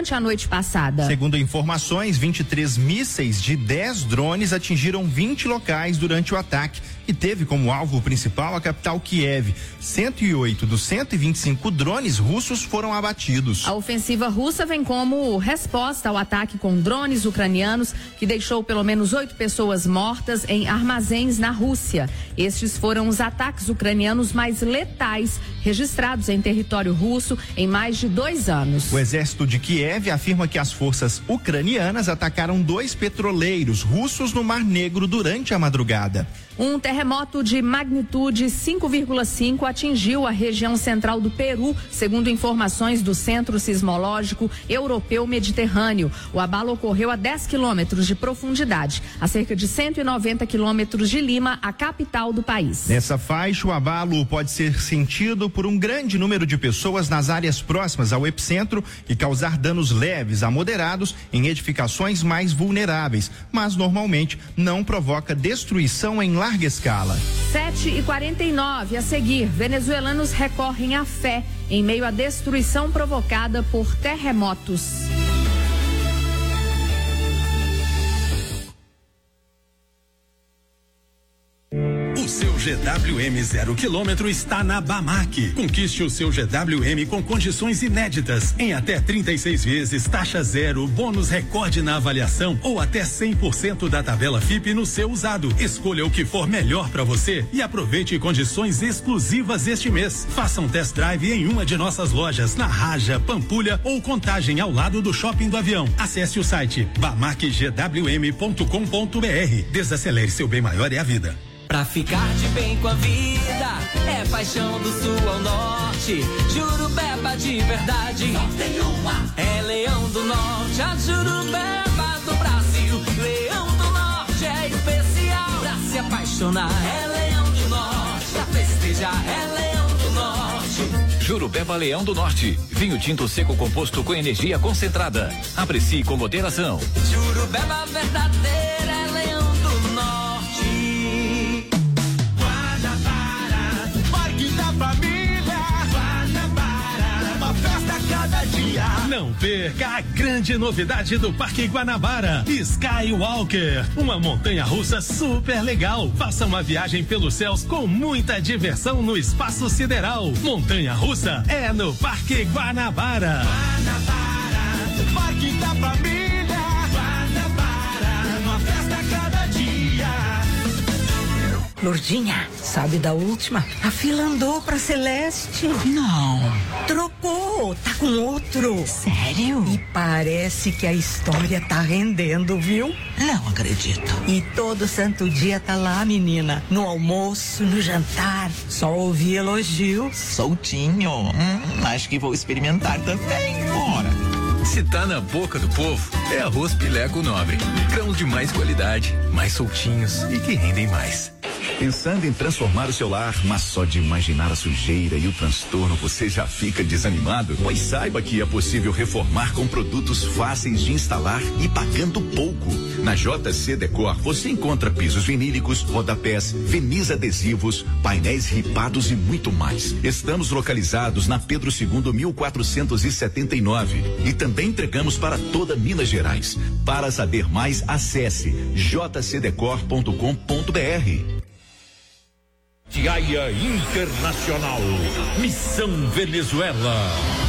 a noite passada. Segundo informações, 23 mísseis de 10 drones atingiram 20 locais durante o ataque e teve como alvo principal a capital Kiev. 108 dos 125 drones russos foram abatidos. A ofensiva russa vem como resposta ao ataque com drones ucranianos que deixou pelo menos 8 pessoas mortas em armazéns na Rússia. Estes foram os ataques ucranianos mais letais registrados em território russo em mais de 2 anos. O exército de Kiev afirma que as forças ucranianas atacaram 2 petroleiros russos no Mar Negro durante a madrugada. Um terremoto de magnitude 5,5 atingiu a região central do Peru, segundo informações do Centro Sismológico Europeu Mediterrâneo. O abalo ocorreu a 10 quilômetros de profundidade, a cerca de 190 quilômetros de Lima, a capital do país. Nessa faixa, o abalo pode ser sentido por um grande número de pessoas nas áreas próximas ao epicentro e causar danos leves a moderados em edificações mais vulneráveis, mas normalmente não provoca destruição em larga escala. 7h49, a seguir, venezuelanos recorrem à fé em meio à destruição provocada por terremotos. O seu GWM 0 km está na Bamac. Conquiste o seu GWM com condições inéditas, em até 36 vezes, taxa zero, bônus recorde na avaliação ou até 100% da tabela FIP no seu usado. Escolha o que for melhor para você e aproveite condições exclusivas este mês. Faça um test drive em uma de nossas lojas, na Raja, Pampulha ou Contagem, ao lado do Shopping do Avião. Acesse o site bamacgwm.com.br. Desacelere, seu bem maior é a vida. Pra ficar de bem com a vida, é paixão do sul ao norte. Jurubeba de verdade, só tem uma. É Leão do Norte, a Jurubeba do Brasil. Leão do Norte é especial pra se apaixonar. É Leão do Norte, pra festejar. É Leão do Norte. Jurubeba Leão do Norte, vinho tinto seco composto com energia concentrada. Aprecie com moderação. Jurubeba verdadeira, é Leão do Norte. Não perca a grande novidade do Parque Guanabara, Skywalker, uma montanha-russa super legal. Faça uma viagem pelos céus com muita diversão no espaço sideral. Montanha-russa é no Parque Guanabara. Guanabara, Parque da Família. Guanabara, uma festa a cada dia. Lourdinha, sabe da última? A fila andou pra Celeste. Não. Trocou, tá com outro. Sério? E parece que a história tá rendendo, viu? Não acredito. E todo santo dia tá lá, menina. No almoço, no jantar. Só ouvi elogios. Soltinho. Acho que vou experimentar também. Bora. Se tá na boca do povo, é arroz Pileco Nobre. Grãos de mais qualidade, mais soltinhos e que rendem mais. Pensando em transformar o seu lar, mas só de imaginar a sujeira e o transtorno você já fica desanimado? Pois saiba que é possível reformar com produtos fáceis de instalar e pagando pouco. Na JC Decor você encontra pisos vinílicos, rodapés, verniz adesivos, painéis ripados e muito mais. Estamos localizados na Pedro II 1479 e também entregamos para toda Minas Gerais. Para saber mais, acesse jcdecor.com.br. Tiaia Internacional, Missão Venezuela.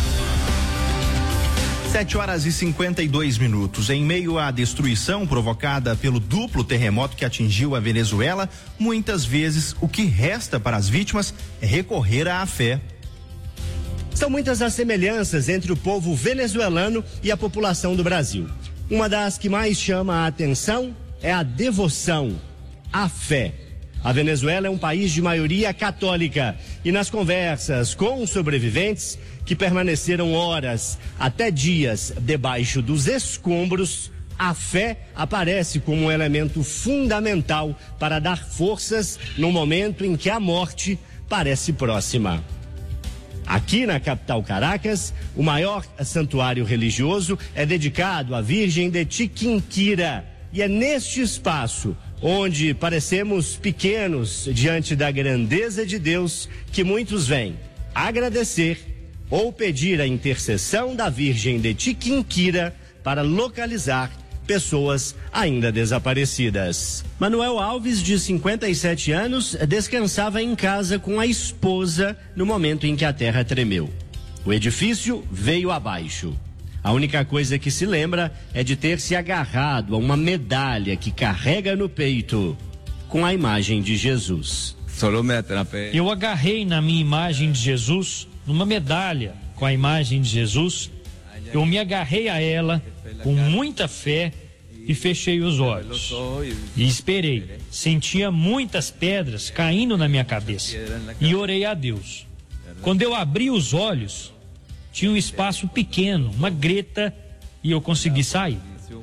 7h52. Em meio à destruição provocada pelo duplo terremoto que atingiu a Venezuela, muitas vezes o que resta para as vítimas é recorrer à fé. São muitas as semelhanças entre o povo venezuelano e a população do Brasil. Uma das que mais chama a atenção é a devoção, a fé. A Venezuela é um país de maioria católica e nas conversas com os sobreviventes que permaneceram horas, até dias, debaixo dos escombros, a fé aparece como um elemento fundamental para dar forças no momento em que a morte parece próxima. Aqui na capital Caracas, o maior santuário religioso é dedicado à Virgem de Chiquinquira e é neste espaço onde parecemos pequenos diante da grandeza de Deus que muitos vêm agradecer, ou pedir a intercessão da Virgem de Tiquinquira para localizar pessoas ainda desaparecidas. Manuel Alves, de 57 anos, descansava em casa com a esposa no momento em que a terra tremeu. O edifício veio abaixo. A única coisa que se lembra é de ter se agarrado a uma medalha que carrega no peito com a imagem de Jesus. Eu agarrei na minha imagem de Jesus, numa medalha com a imagem de Jesus. Eu me agarrei a ela com muita fé e fechei os olhos. E esperei. Sentia muitas pedras caindo na minha cabeça. E orei a Deus. Quando eu abri os olhos, tinha um espaço pequeno, uma greta, e eu consegui sair.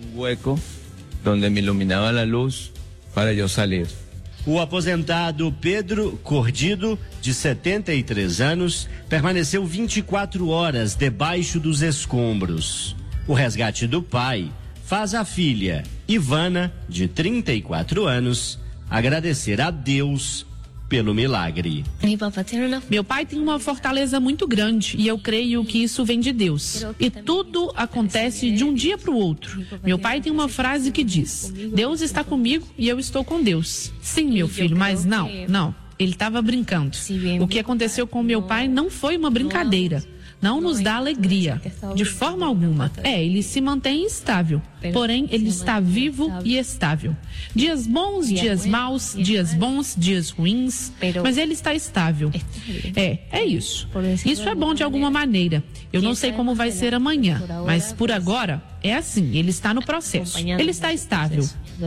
Onde me iluminava a luz para eu sair. O aposentado Pedro Cordido, de 73 anos, permaneceu 24 horas debaixo dos escombros. O resgate do pai faz a filha, Ivana, de 34 anos, agradecer a Deus pelo milagre. Meu pai tem uma fortaleza muito grande e eu creio que isso vem de Deus. E tudo acontece de um dia para o outro. Meu pai tem uma frase que diz: Deus está comigo e eu estou com Deus. Sim, meu filho, mas não. Ele estava brincando. O que aconteceu com meu pai não foi uma brincadeira. Não nos dá alegria, de forma alguma. Ele se mantém estável, porém ele está vivo e estável. Dias bons, dias maus, dias bons, dias ruins, mas ele está estável. É isso. Isso é bom de alguma maneira. Eu não sei como vai ser amanhã, mas por agora é assim, ele está no processo. Ele está estável.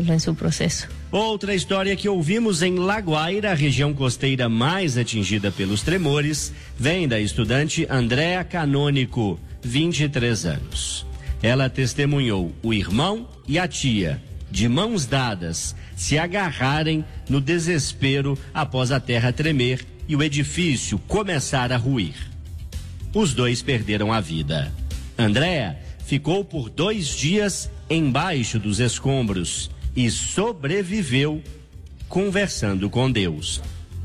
Outra história que ouvimos em Laguaira, a região costeira mais atingida pelos tremores, vem da estudante Andréa Canônico, 23 anos. Ela testemunhou o irmão e a tia, de mãos dadas, se agarrarem no desespero após a terra tremer e o edifício começar a ruir. Os dois perderam a vida. Andréa ficou por 2 dias embaixo dos escombros e sobreviveu conversando com Deus.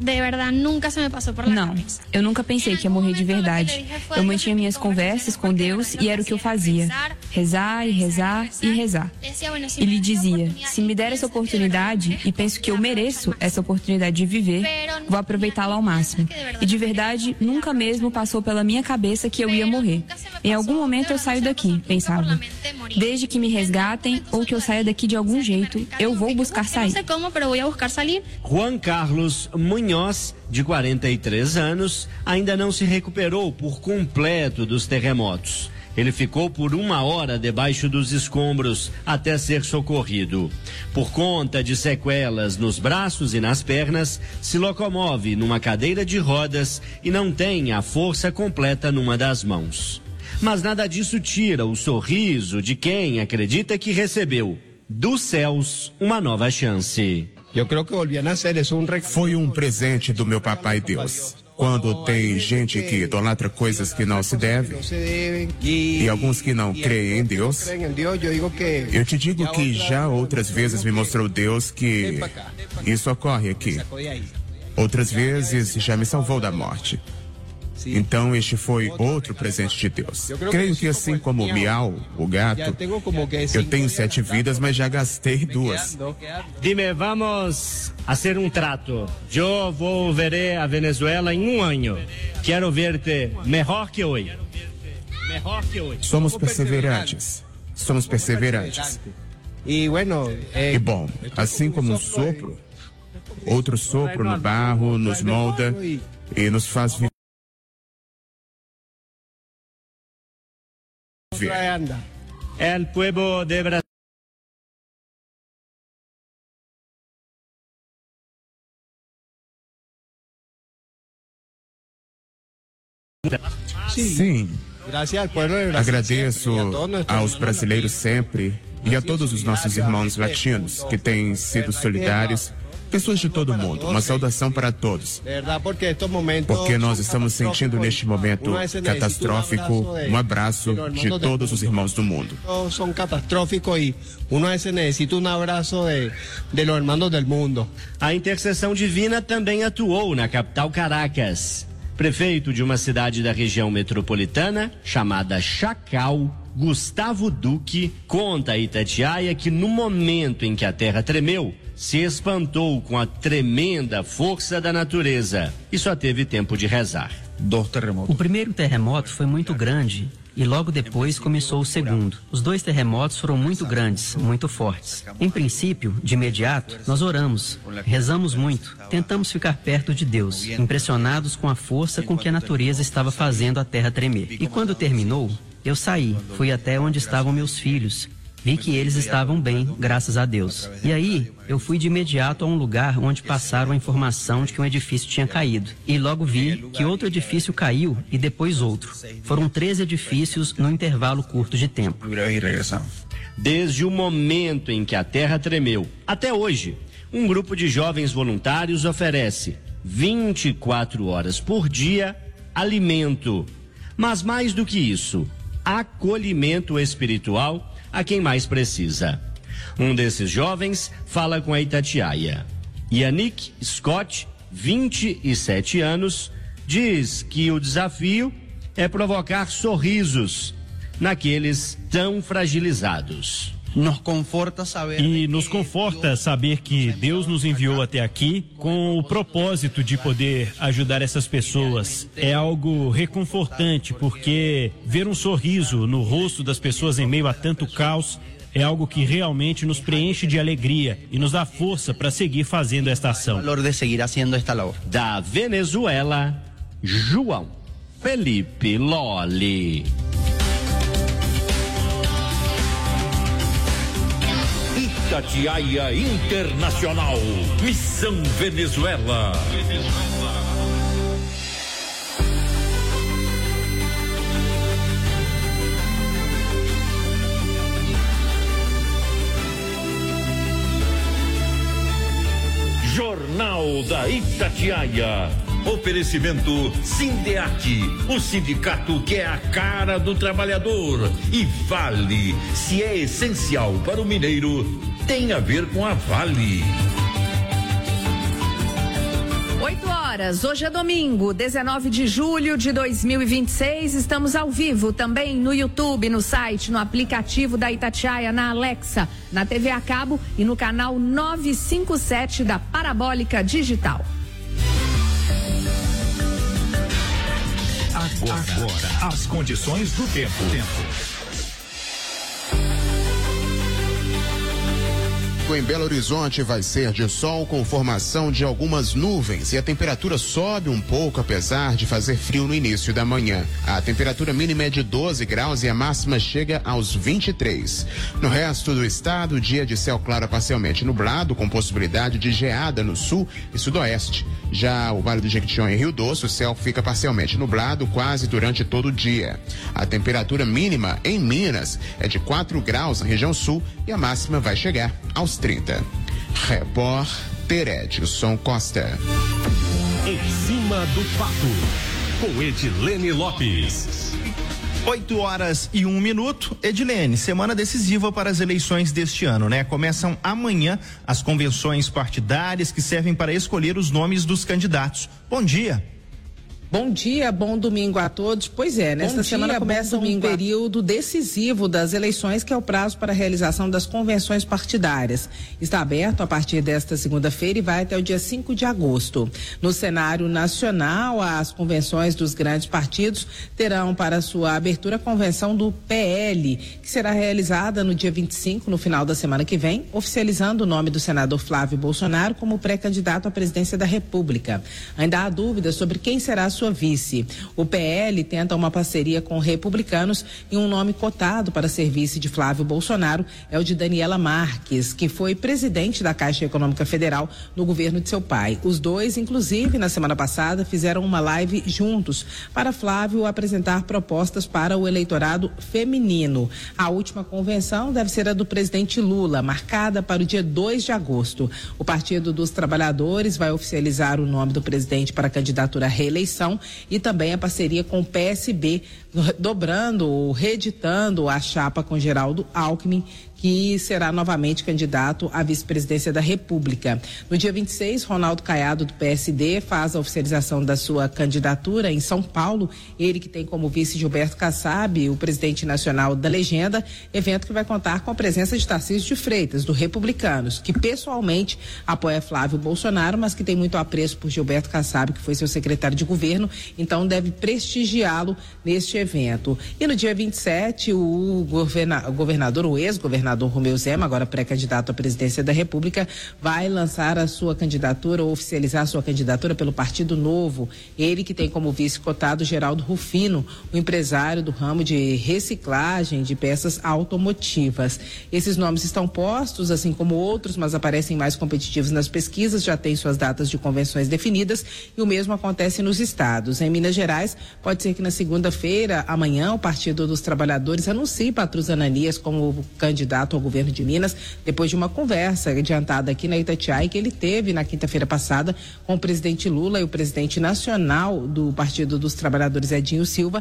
Não, eu nunca pensei que ia morrer de verdade. Eu mantinha minhas conversas com Deus e era o que eu fazia. Rezar e rezar e rezar. E lhe dizia, se me der essa oportunidade, e penso que eu mereço essa oportunidade de viver, vou aproveitá-la ao máximo. E de verdade, nunca mesmo passou pela minha cabeça que eu ia morrer. Em algum momento eu saio daqui, pensava. Desde que me resgatem ou que eu saia daqui de algum jeito, eu vou buscar sair. Juan Carlos Munhoz, de 43 anos, ainda não se recuperou por completo dos terremotos. Ele ficou por 1 hora debaixo dos escombros até ser socorrido. Por conta de sequelas nos braços e nas pernas, se locomove numa cadeira de rodas e não tem a força completa numa das mãos. Mas nada disso tira o sorriso de quem acredita que recebeu dos céus uma nova chance. Foi um presente do meu papai Deus. Quando tem gente que idolatra coisas que não se devem e alguns que não creem em Deus, eu te digo que já outras vezes me mostrou Deus que isso ocorre aqui. Outras vezes já me salvou da morte. Então este foi outro presente de Deus. Creio que assim como o Miau, o gato, eu tenho 7 vidas, mas já gastei 2. Dime, vamos fazer um trato. Eu volveré a Venezuela em 1 ano. Quero ver-te melhor que hoje. Somos perseverantes. E bom, assim como um sopro, outro sopro no barro nos molda e nos faz viver. El pueblo de Brasil. Sim. Agradeço aos brasileiros sempre e a todos os nossos irmãos latinos que têm sido solidários. Pessoas de todo mundo, uma saudação para todos. Porque nós estamos sentindo neste momento catastrófico um abraço de todos os irmãos do mundo. São catastróficos e uno necessita um abraço de los hermanos del mundo. A intercessão divina também atuou na capital Caracas. Prefeito de uma cidade da região metropolitana, chamada Chacal, Gustavo Duque, conta a Itatiaia que no momento em que a terra tremeu, se espantou com a tremenda força da natureza e só teve tempo de rezar. O primeiro terremoto foi muito grande e logo depois começou o segundo. Os 2 terremotos foram muito grandes, muito fortes. Em princípio, de imediato, nós oramos, rezamos muito, tentamos ficar perto de Deus, impressionados com a força com que a natureza estava fazendo a terra tremer. E quando terminou, eu saí, fui até onde estavam meus filhos. Vi que eles estavam bem, graças a Deus. E aí, eu fui de imediato a um lugar onde passaram a informação de que um edifício tinha caído. E logo vi que outro edifício caiu e depois outro. Foram 3 edifícios num intervalo curto de tempo. Desde o momento em que a terra tremeu até hoje, um grupo de jovens voluntários oferece 24 horas por dia alimento. Mas mais do que isso, acolhimento espiritual a quem mais precisa. Um desses jovens fala com a Itatiaia. Yannick Scott, 27 anos, diz que o desafio é provocar sorrisos naqueles tão fragilizados. E nos conforta saber que Deus nos enviou até aqui com o propósito de poder ajudar essas pessoas. É algo reconfortante, porque ver um sorriso no rosto das pessoas em meio a tanto caos é algo que realmente nos preenche de alegria e nos dá força para seguir fazendo esta ação. Da Venezuela, João Felipe Lolli. Itatiaia Internacional, Missão Venezuela. Jornal da Itatiaia. Oferecimento Sindeat, o sindicato que é a cara do trabalhador. E Vale, se é essencial para o mineiro, tem a ver com a Vale. 8 horas, hoje é domingo, 19 de julho de 2026, estamos ao vivo também no YouTube, no site, no aplicativo da Itatiaia, na Alexa, na TV a cabo e no canal 957 da Parabólica Digital. Agora, as condições do tempo. Em Belo Horizonte vai ser de sol com formação de algumas nuvens e a temperatura sobe um pouco apesar de fazer frio no início da manhã. A temperatura mínima é de 12 graus e a máxima chega aos 23. No resto do estado, dia de céu claro a parcialmente nublado com possibilidade de geada no sul e sudoeste. Já o Vale do Jequitinhonha e Rio Doce, o céu fica parcialmente nublado quase durante todo o dia. A temperatura mínima em Minas é de 4 graus na região sul e a máxima vai chegar aos 30. Repórter Edson Costa. Em cima do fato, com Edilene Lopes. 8 horas e 1 minuto. Edilene, semana decisiva para as eleições deste ano, né? Começam amanhã as convenções partidárias que servem para escolher os nomes dos candidatos. Bom dia. Bom dia, bom domingo a todos. Pois é, nesta semana começa um período decisivo das eleições, que é o prazo para a realização das convenções partidárias. Está aberto a partir desta segunda-feira e vai até o dia 5 de agosto. No cenário nacional, as convenções dos grandes partidos terão para sua abertura a convenção do PL, que será realizada no dia 25, no final da semana que vem, oficializando o nome do senador Flávio Bolsonaro como pré-candidato à presidência da República. Ainda há dúvidas sobre quem será sua vice. O PL tenta uma parceria com republicanos e um nome cotado para ser vice de Flávio Bolsonaro é o de Daniela Marques, que foi presidente da Caixa Econômica Federal no governo de seu pai. Os dois, inclusive, na semana passada, fizeram uma live juntos para Flávio apresentar propostas para o eleitorado feminino. A última convenção deve ser a do presidente Lula, marcada para o dia 2 de agosto. O Partido dos Trabalhadores vai oficializar o nome do presidente para a candidatura à reeleição e também a parceria com o PSB, dobrando ou reeditando a chapa com Geraldo Alckmin, que será novamente candidato à vice-presidência da República. No dia 26, Ronaldo Caiado, do PSD, faz a oficialização da sua candidatura em São Paulo. Ele que tem como vice Gilberto Kassab, o presidente nacional da Legenda, evento que vai contar com a presença de Tarcísio de Freitas, do Republicanos, que pessoalmente apoia Flávio Bolsonaro, mas que tem muito apreço por Gilberto Kassab, que foi seu secretário de governo, então deve prestigiá-lo neste evento. E no dia 27, o governador, o ex-governador Romeu Zema, agora pré-candidato à presidência da República, vai lançar a sua candidatura, ou oficializar a sua candidatura pelo Partido Novo. Ele que tem como vice cotado Geraldo Rufino, o empresário do ramo de reciclagem de peças automotivas. Esses nomes estão postos, assim como outros, mas aparecem mais competitivos nas pesquisas, já têm suas datas de convenções definidas, e o mesmo acontece nos estados. Em Minas Gerais, pode ser que na segunda-feira, amanhã, o Partido dos Trabalhadores anuncie Patrus Ananias como candidato ao governo de Minas, depois de uma conversa adiantada aqui na Itatiaia, que ele teve na quinta-feira passada com o presidente Lula e o presidente nacional do Partido dos Trabalhadores, Edinho Silva,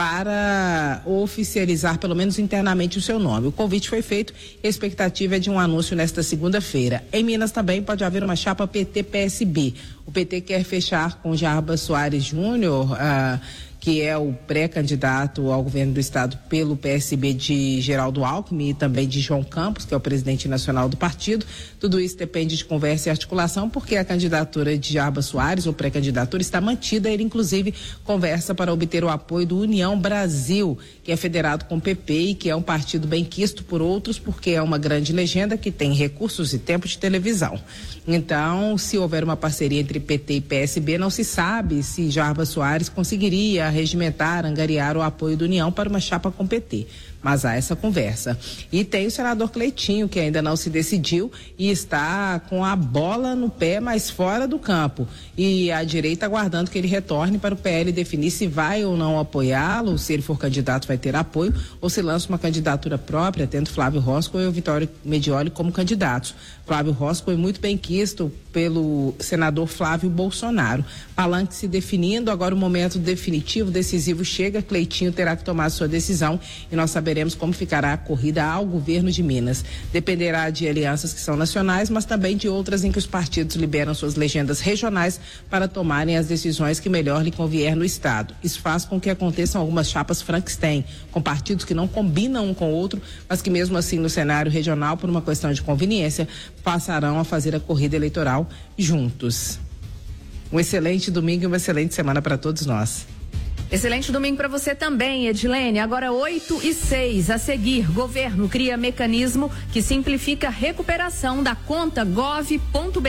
para oficializar, pelo menos internamente, o seu nome. O convite foi feito e a expectativa é de um anúncio nesta segunda-feira. Em Minas também pode haver uma chapa PT-PSB. O PT quer fechar com Jarbas Soares Júnior, que é o pré-candidato ao governo do estado pelo PSB de Geraldo Alckmin e também de João Campos, que é o presidente nacional do partido. Tudo isso depende de conversa e articulação, porque a candidatura de Jarbas Soares, ou pré-candidatura, está mantida. Ele, inclusive, conversa para obter o apoio do União Brasil, que é federado com o PP e que é um partido bem quisto por outros, porque é uma grande legenda que tem recursos e tempo de televisão. Então, se houver uma parceria entre PT e PSB, não se sabe se Jarbas Soares conseguiria regimentar, angariar o apoio do União para uma chapa com PT. Mas há essa conversa. E tem o senador Cleitinho, que ainda não se decidiu e está com a bola no pé, mas fora do campo. E a direita aguardando que ele retorne para o PL definir se vai ou não apoiá-lo, se ele for candidato vai ter apoio, ou se lança uma candidatura própria, tendo Flávio Roscoe e o Vitório Medioli como candidatos. Flávio Roscoe é muito bem quisto pelo senador Flávio Bolsonaro. Palanque se definindo, agora o momento definitivo, decisivo chega, Cleitinho terá que tomar sua decisão e nós saberemos como ficará a corrida ao governo de Minas. Dependerá de alianças que são nacionais, mas também de outras em que os partidos liberam suas legendas regionais para tomarem as decisões que melhor lhe convier no estado. Isso faz com que aconteçam algumas chapas Frankenstein, com partidos que não combinam um com o outro, mas que mesmo assim no cenário regional, por uma questão de conveniência, passarão a fazer a corrida eleitoral juntos. Um excelente domingo e uma excelente semana para todos nós. Excelente domingo para você também, Edilene. Agora 8:06. A seguir, governo cria mecanismo que simplifica a recuperação da conta gov.br.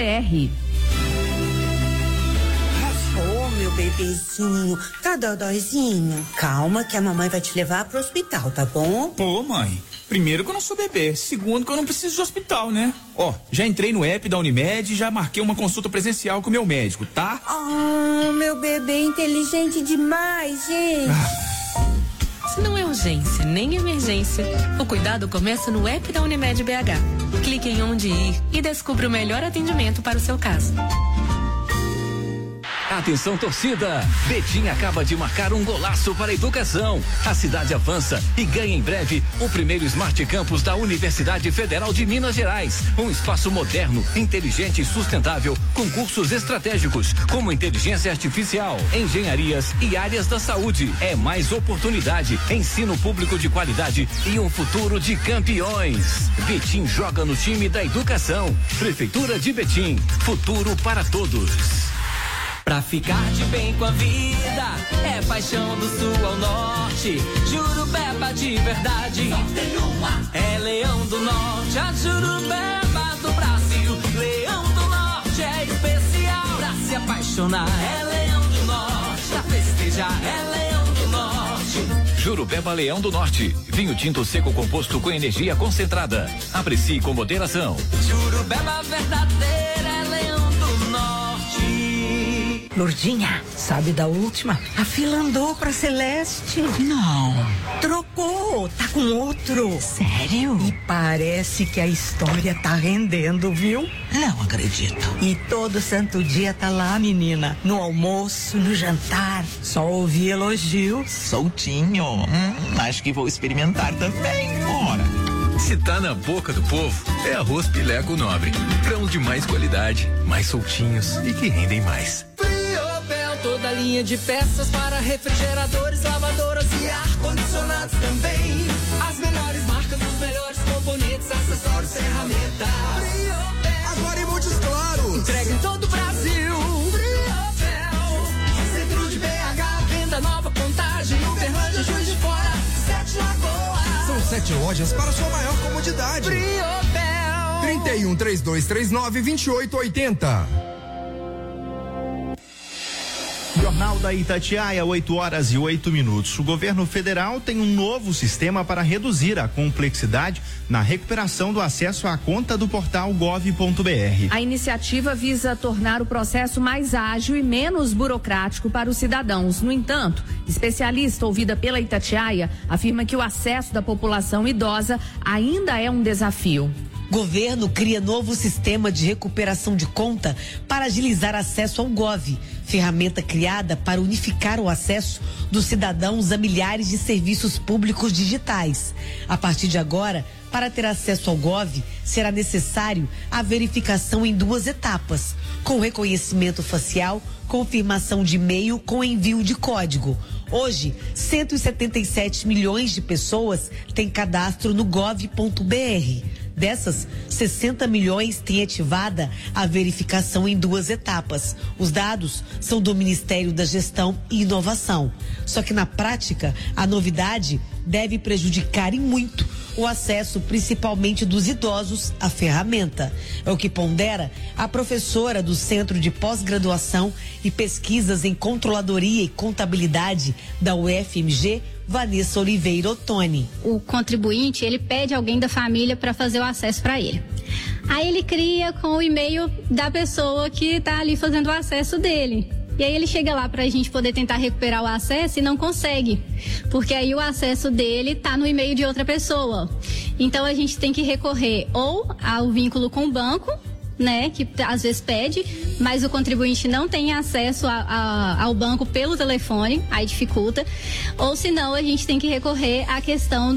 Oh, meu bebezinho, tá dodóizinho? Calma que a mamãe vai te levar pro hospital, tá bom? Pô, mãe, primeiro que eu não sou bebê, segundo que eu não preciso de hospital, né? Ó, já entrei no app da Unimed e já marquei uma consulta presencial com o meu médico, tá? Oh, meu bebê inteligente demais, gente. Se não é urgência nem emergência, o cuidado começa no app da Unimed BH. Clique em onde ir e descubra o melhor atendimento para o seu caso. Atenção, torcida! Betim acaba de marcar um golaço para a educação. A cidade avança e ganha em breve o primeiro Smart Campus da Universidade Federal de Minas Gerais. Um espaço moderno, inteligente e sustentável, com cursos estratégicos como inteligência artificial, engenharias e áreas da saúde. É mais oportunidade, ensino público de qualidade e um futuro de campeões. Betim joga no time da educação. Prefeitura de Betim, futuro para todos. Pra ficar de bem com a vida, é paixão do sul ao norte. Jurupeba de verdade, só tem uma. É Leão do Norte, a Jurupeba do Brasil. Leão do Norte é especial. Pra se apaixonar, é Leão do Norte. Pra festejar, é Leão do Norte. Jurupeba Leão do Norte, vinho tinto seco composto com energia concentrada. Aprecie com moderação. Jurupeba verdadeira, é Leão do Norte. Lourdinha, sabe da última? A fila andou pra Celeste. Não. Trocou, tá com outro. Sério? E parece que a história tá rendendo, viu? Não acredito. E todo santo dia tá lá, menina. No almoço, no jantar. Só ouvi elogios. Soltinho. Acho que vou experimentar também. Ora. Se tá na boca do povo, é Arroz Pileco Nobre. Grãos de mais qualidade, mais soltinhos e que rendem mais. Friobel, toda linha de peças para refrigeradores, lavadoras e ar-condicionados também. As melhores marcas, os melhores componentes, acessórios, ferramentas. Friobel, agora em Montes Claros. Entrega em todo o Brasil. Friobel, centro de BH, venda nova, Contagem, Uberlândia, Juiz de Fora, 7 Lagoas. São 7 lojas para sua maior comodidade. Friobel. 31 3239 2880. Jornal da Itatiaia, 8h08. O governo federal tem um novo sistema para reduzir a complexidade na recuperação do acesso à conta do portal gov.br. A iniciativa visa tornar o processo mais ágil e menos burocrático para os cidadãos. No entanto, especialista ouvida pela Itatiaia afirma que o acesso da população idosa ainda é um desafio. Governo cria novo sistema de recuperação de conta para agilizar acesso ao Gov, ferramenta criada para unificar o acesso dos cidadãos a milhares de serviços públicos digitais. A partir de agora, para ter acesso ao Gov, será necessário a verificação em 2 etapas, com reconhecimento facial, confirmação de e-mail com envio de código. Hoje, 177 milhões de pessoas têm cadastro no gov.br. Dessas, 60 milhões têm ativada a verificação em 2 etapas. Os dados são do Ministério da Gestão e Inovação. Só que na prática, a novidade deve prejudicar em muito o acesso, principalmente dos idosos, à ferramenta. É o que pondera a professora do Centro de Pós-Graduação e Pesquisas em Controladoria e Contabilidade da UFMG, Vanessa Oliveira Ottoni. O contribuinte, ele pede alguém da família para fazer o acesso para ele. Aí ele cria com o e-mail da pessoa que está ali fazendo o acesso dele. E aí ele chega lá para a gente poder tentar recuperar o acesso e não consegue, porque aí o acesso dele está no e-mail de outra pessoa. Então a gente tem que recorrer ou ao vínculo com o banco, né, que às vezes pede, mas o contribuinte não tem acesso ao banco pelo telefone, aí dificulta, ou senão a gente tem que recorrer à questão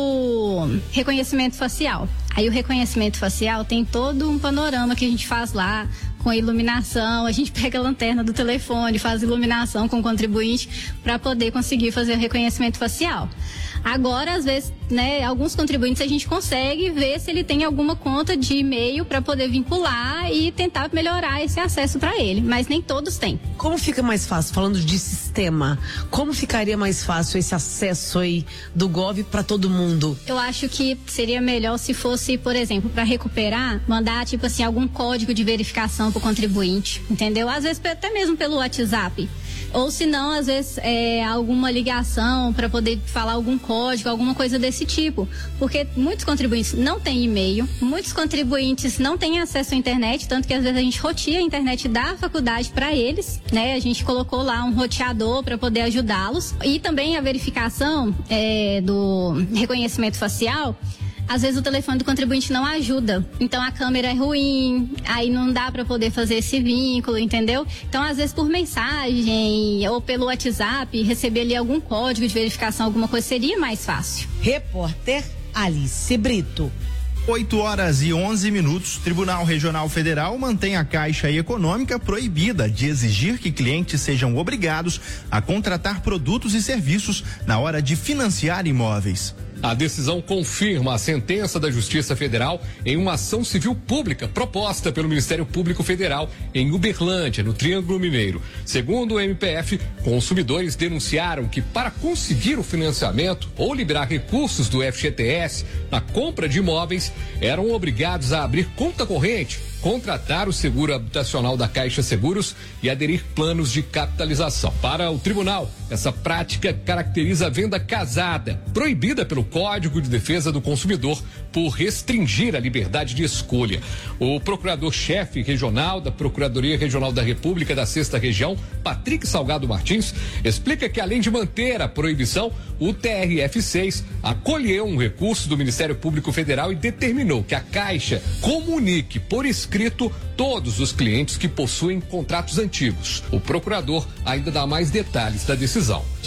do reconhecimento facial. Aí o reconhecimento facial tem todo um panorama que a gente faz lá, com iluminação, a gente pega a lanterna do telefone, faz iluminação com o contribuinte para poder conseguir fazer o reconhecimento facial. Agora, às vezes, né, alguns contribuintes a gente consegue ver se ele tem alguma conta de e-mail para poder vincular e tentar melhorar esse acesso para ele, mas nem todos têm. Como fica mais fácil, falando de sistema, como ficaria mais fácil esse acesso aí do Gov para todo mundo? Eu acho que seria melhor se fosse, por exemplo, para recuperar, mandar tipo assim algum código de verificação para o contribuinte, entendeu? Às vezes até mesmo pelo WhatsApp. Ou se não, às vezes, alguma ligação para poder falar algum código, alguma coisa desse tipo. Porque muitos contribuintes não têm e-mail, muitos contribuintes não têm acesso à internet, tanto que às vezes a gente roteia a internet da faculdade para eles, né? A gente colocou lá um roteador para poder ajudá-los. E também a verificação do reconhecimento facial. Às vezes o telefone do contribuinte não ajuda, então a câmera é ruim, aí não dá para poder fazer esse vínculo, entendeu? Então, às vezes por mensagem ou pelo WhatsApp, receber ali algum código de verificação, alguma coisa, seria mais fácil. Repórter Alice Brito. 8h11. Tribunal Regional Federal mantém a Caixa Econômica proibida de exigir que clientes sejam obrigados a contratar produtos e serviços na hora de financiar imóveis. A decisão confirma a sentença da Justiça Federal em uma ação civil pública proposta pelo Ministério Público Federal em Uberlândia, no Triângulo Mineiro. Segundo o MPF, consumidores denunciaram que para conseguir o financiamento ou liberar recursos do FGTS na compra de imóveis, eram obrigados a abrir conta corrente, contratar o seguro habitacional da Caixa Seguros e aderir planos de capitalização. Para o tribunal, essa prática caracteriza a venda casada, proibida pelo Código de Defesa do Consumidor por restringir a liberdade de escolha. O procurador-chefe regional da Procuradoria Regional da República da 6ª Região, Patrick Salgado Martins, explica que além de manter a proibição, o TRF6 acolheu um recurso do Ministério Público Federal e determinou que a Caixa comunique por escrito todos os clientes que possuem contratos antigos. O procurador ainda dá mais detalhes da decisão.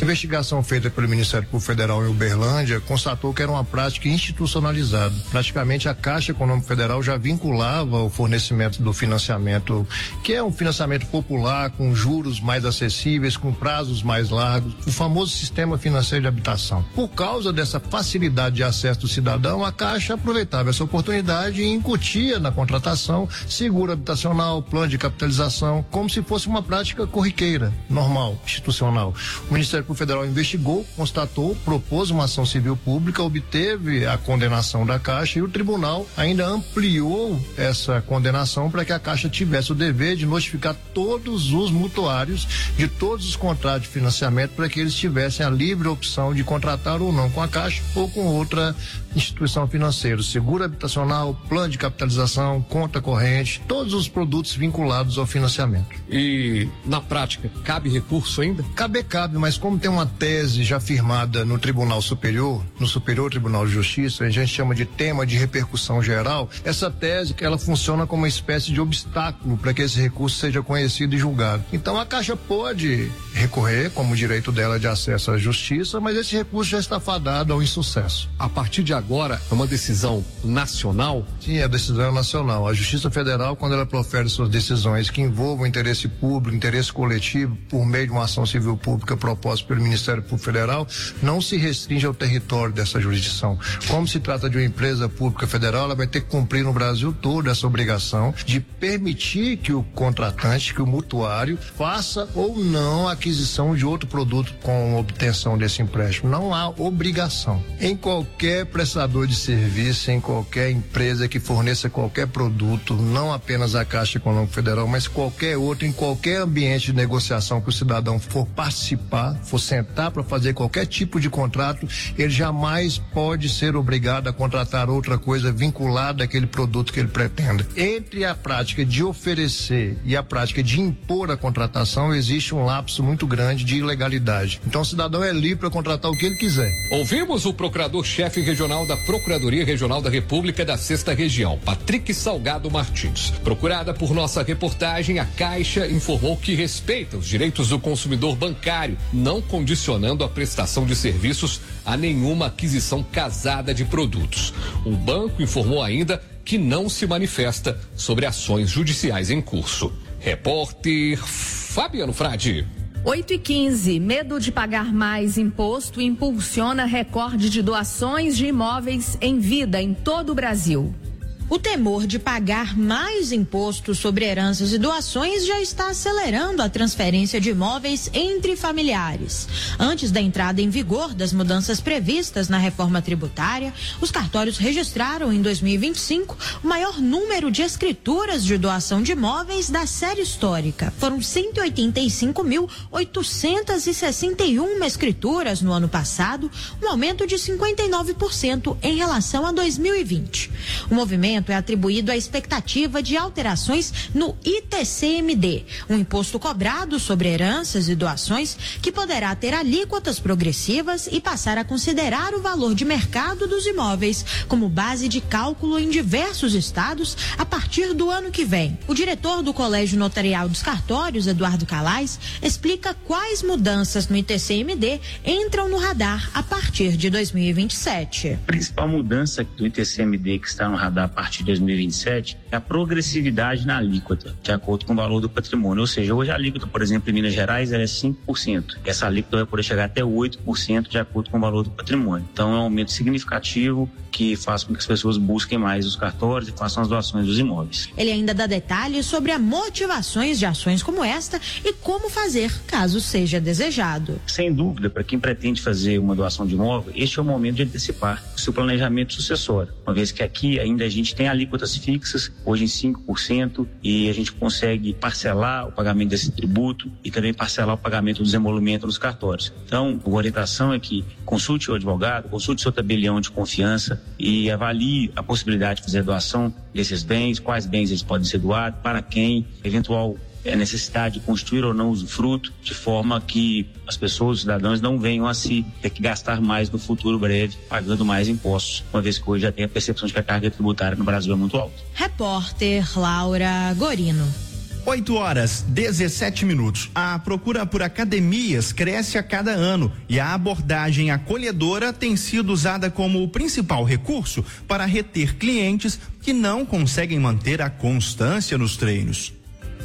A investigação feita pelo Ministério Público Federal em Uberlândia constatou que era uma prática institucionalizada. Praticamente a Caixa Econômica Federal já vinculava o fornecimento do financiamento, que é um financiamento popular, com juros mais acessíveis, com prazos mais largos, o famoso sistema financeiro de habitação. Por causa dessa facilidade de acesso do cidadão, a Caixa aproveitava essa oportunidade e incutia na contratação seguro habitacional, plano de capitalização, como se fosse uma prática corriqueira, normal, institucional. O Ministério Público Federal investigou, constatou, propôs uma ação civil pública, obteve a condenação da Caixa e o tribunal ainda ampliou essa condenação para que a Caixa tivesse o dever de notificar todos os mutuários de todos os contratos de financiamento para que eles tivessem a livre opção de contratar ou não com a Caixa ou com outra instituição financeira, seguro habitacional, plano de capitalização, conta corrente, todos os produtos vinculados ao financiamento. E na prática, cabe recurso ainda? Cabe, mas como tem uma tese já firmada no Tribunal Superior, no Superior Tribunal de Justiça, a gente chama de tema de repercussão geral, essa tese ela funciona como uma espécie de obstáculo para que esse recurso seja conhecido e julgado. Então a Caixa pode recorrer como direito dela de acesso à justiça, mas esse recurso já está fadado ao insucesso. A partir de agora, é uma decisão nacional? Sim, é decisão nacional. A Justiça Federal, quando ela profere suas decisões que envolvam interesse público, interesse coletivo, por meio de uma ação civil pública proposta pelo Ministério Público Federal, não se restringe ao território dessa jurisdição. Como se trata de uma empresa pública federal, ela vai ter que cumprir no Brasil todo essa obrigação de permitir que o contratante, que o mutuário, faça ou não a aquisição de outro produto com obtenção desse empréstimo. Não há obrigação. Em qualquer prestador de serviço, em qualquer empresa que forneça qualquer produto, não apenas a Caixa Econômica Federal, mas qualquer outro, em qualquer ambiente de negociação que o cidadão for participar, for sentar para fazer qualquer tipo de contrato, ele jamais pode ser obrigado a contratar outra coisa vinculada àquele produto que ele pretenda. Entre a prática de oferecer e a prática de impor a contratação, existe um lapso muito grande de ilegalidade. Então o cidadão é livre para contratar o que ele quiser. Ouvimos o procurador-chefe regional da Procuradoria Regional da República da 6ª Região, Patrick Salgado Martins. Procurada por nossa reportagem, a Caixa informou que respeita os direitos do consumidor bancário, não condicionando a prestação de serviços a nenhuma aquisição casada de produtos. O banco informou ainda que não se manifesta sobre ações judiciais em curso. Repórter Fabiano Frade. 8h15, medo de pagar mais imposto impulsiona recorde de doações de imóveis em vida em todo o Brasil. O temor de pagar mais imposto sobre heranças e doações já está acelerando a transferência de imóveis entre familiares. Antes da entrada em vigor das mudanças previstas na reforma tributária, os cartórios registraram em 2025 o maior número de escrituras de doação de imóveis da série histórica. Foram 185.861 escrituras no ano passado, um aumento de 59% em relação a 2020. O movimento é atribuído à expectativa de alterações no ITCMD, um imposto cobrado sobre heranças e doações que poderá ter alíquotas progressivas e passar a considerar o valor de mercado dos imóveis como base de cálculo em diversos estados a partir do ano que vem. O diretor do Colégio Notarial dos Cartórios, Eduardo Calais, explica quais mudanças no ITCMD entram no radar a partir de 2027. A principal mudança do ITCMD que está no radar a partir de 2027 é a progressividade na alíquota, de acordo com o valor do patrimônio. Ou seja, hoje a alíquota, por exemplo, em Minas Gerais, ela é 5%. Essa alíquota vai poder chegar até 8% de acordo com o valor do patrimônio. Então é um aumento significativo que faz com que as pessoas busquem mais os cartórios e façam as doações dos imóveis. Ele ainda dá detalhes sobre as motivações de ações como esta e como fazer, caso seja desejado. Sem dúvida, para quem pretende fazer uma doação de imóvel, este é o momento de antecipar o seu planejamento sucessório, uma vez que aqui ainda a gente tem alíquotas fixas, hoje em 5%, e a gente consegue parcelar o pagamento desse tributo e também parcelar o pagamento do desemolumento dos cartórios. Então, a orientação é que consulte o advogado, consulte seu tabelião de confiança e avalie a possibilidade de fazer a doação desses bens, quais bens eles podem ser doados, para quem, eventual necessidade de constituir ou não usufruto, de forma que as pessoas, os cidadãos, não venham a se ter que gastar mais no futuro breve, pagando mais impostos, uma vez que hoje já tem a percepção de que a carga tributária no Brasil é muito alta. Repórter Laura Gorino. 8h17. A procura por academias cresce a cada ano e a abordagem acolhedora tem sido usada como o principal recurso para reter clientes que não conseguem manter a constância nos treinos.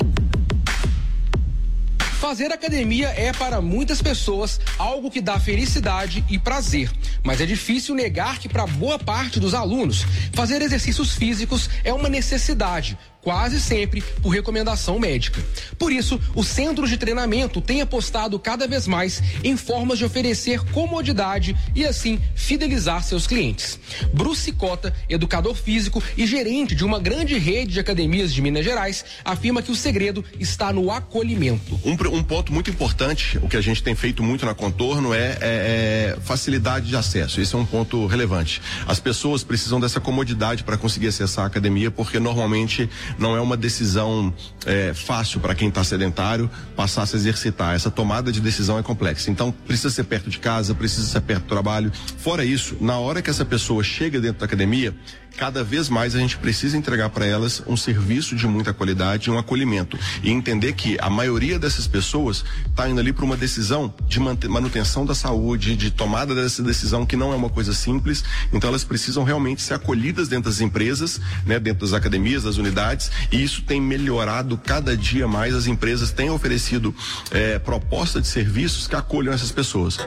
Fazer academia é para muitas pessoas algo que dá felicidade e prazer, mas é difícil negar que para boa parte dos alunos, fazer exercícios físicos é uma necessidade, quase sempre por recomendação médica. Por isso, os centros de treinamento têm apostado cada vez mais em formas de oferecer comodidade e assim fidelizar seus clientes. Bruce Cota, educador físico e gerente de uma grande rede de academias de Minas Gerais, afirma que o segredo está no acolhimento. Um ponto muito importante, o que a gente tem feito muito na Contorno é facilidade de acesso. Esse é um ponto relevante. As pessoas precisam dessa comodidade para conseguir acessar a academia, porque normalmente não é uma decisão fácil para quem está sedentário passar a se exercitar. Essa tomada de decisão é complexa. Então, precisa ser perto de casa, precisa ser perto do trabalho. Fora isso, na hora que essa pessoa chega dentro da academia, cada vez mais a gente precisa entregar para elas um serviço de muita qualidade e um acolhimento. E entender que a maioria dessas pessoas está indo ali para uma decisão de manutenção da saúde, de tomada dessa decisão que não é uma coisa simples. Então elas precisam realmente ser acolhidas dentro das empresas, né, dentro das academias, das unidades, e isso tem melhorado cada dia mais. As empresas têm oferecido proposta de serviços que acolham essas pessoas.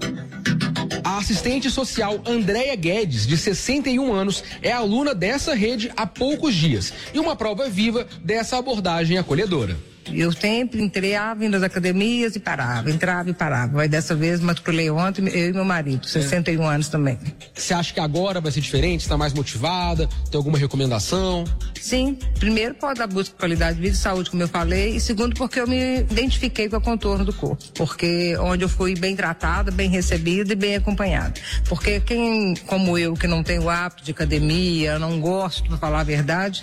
A assistente social Andréia Guedes, de 61 anos, é aluna dessa rede há poucos dias e uma prova viva dessa abordagem acolhedora. Eu sempre entrava nas academias e parava, entrava e parava. Mas dessa vez matriculei ontem, eu e meu marido, 61 anos também. Você acha que agora vai ser diferente? Está mais motivada? Tem alguma recomendação? Sim, primeiro pode dar busca de qualidade de vida e saúde, como eu falei, e segundo porque eu me identifiquei com o contorno do corpo, porque onde eu fui bem tratada, bem recebida e bem acompanhada. Porque quem, como eu, que não tem o hábito de academia, não gosto, para falar a verdade,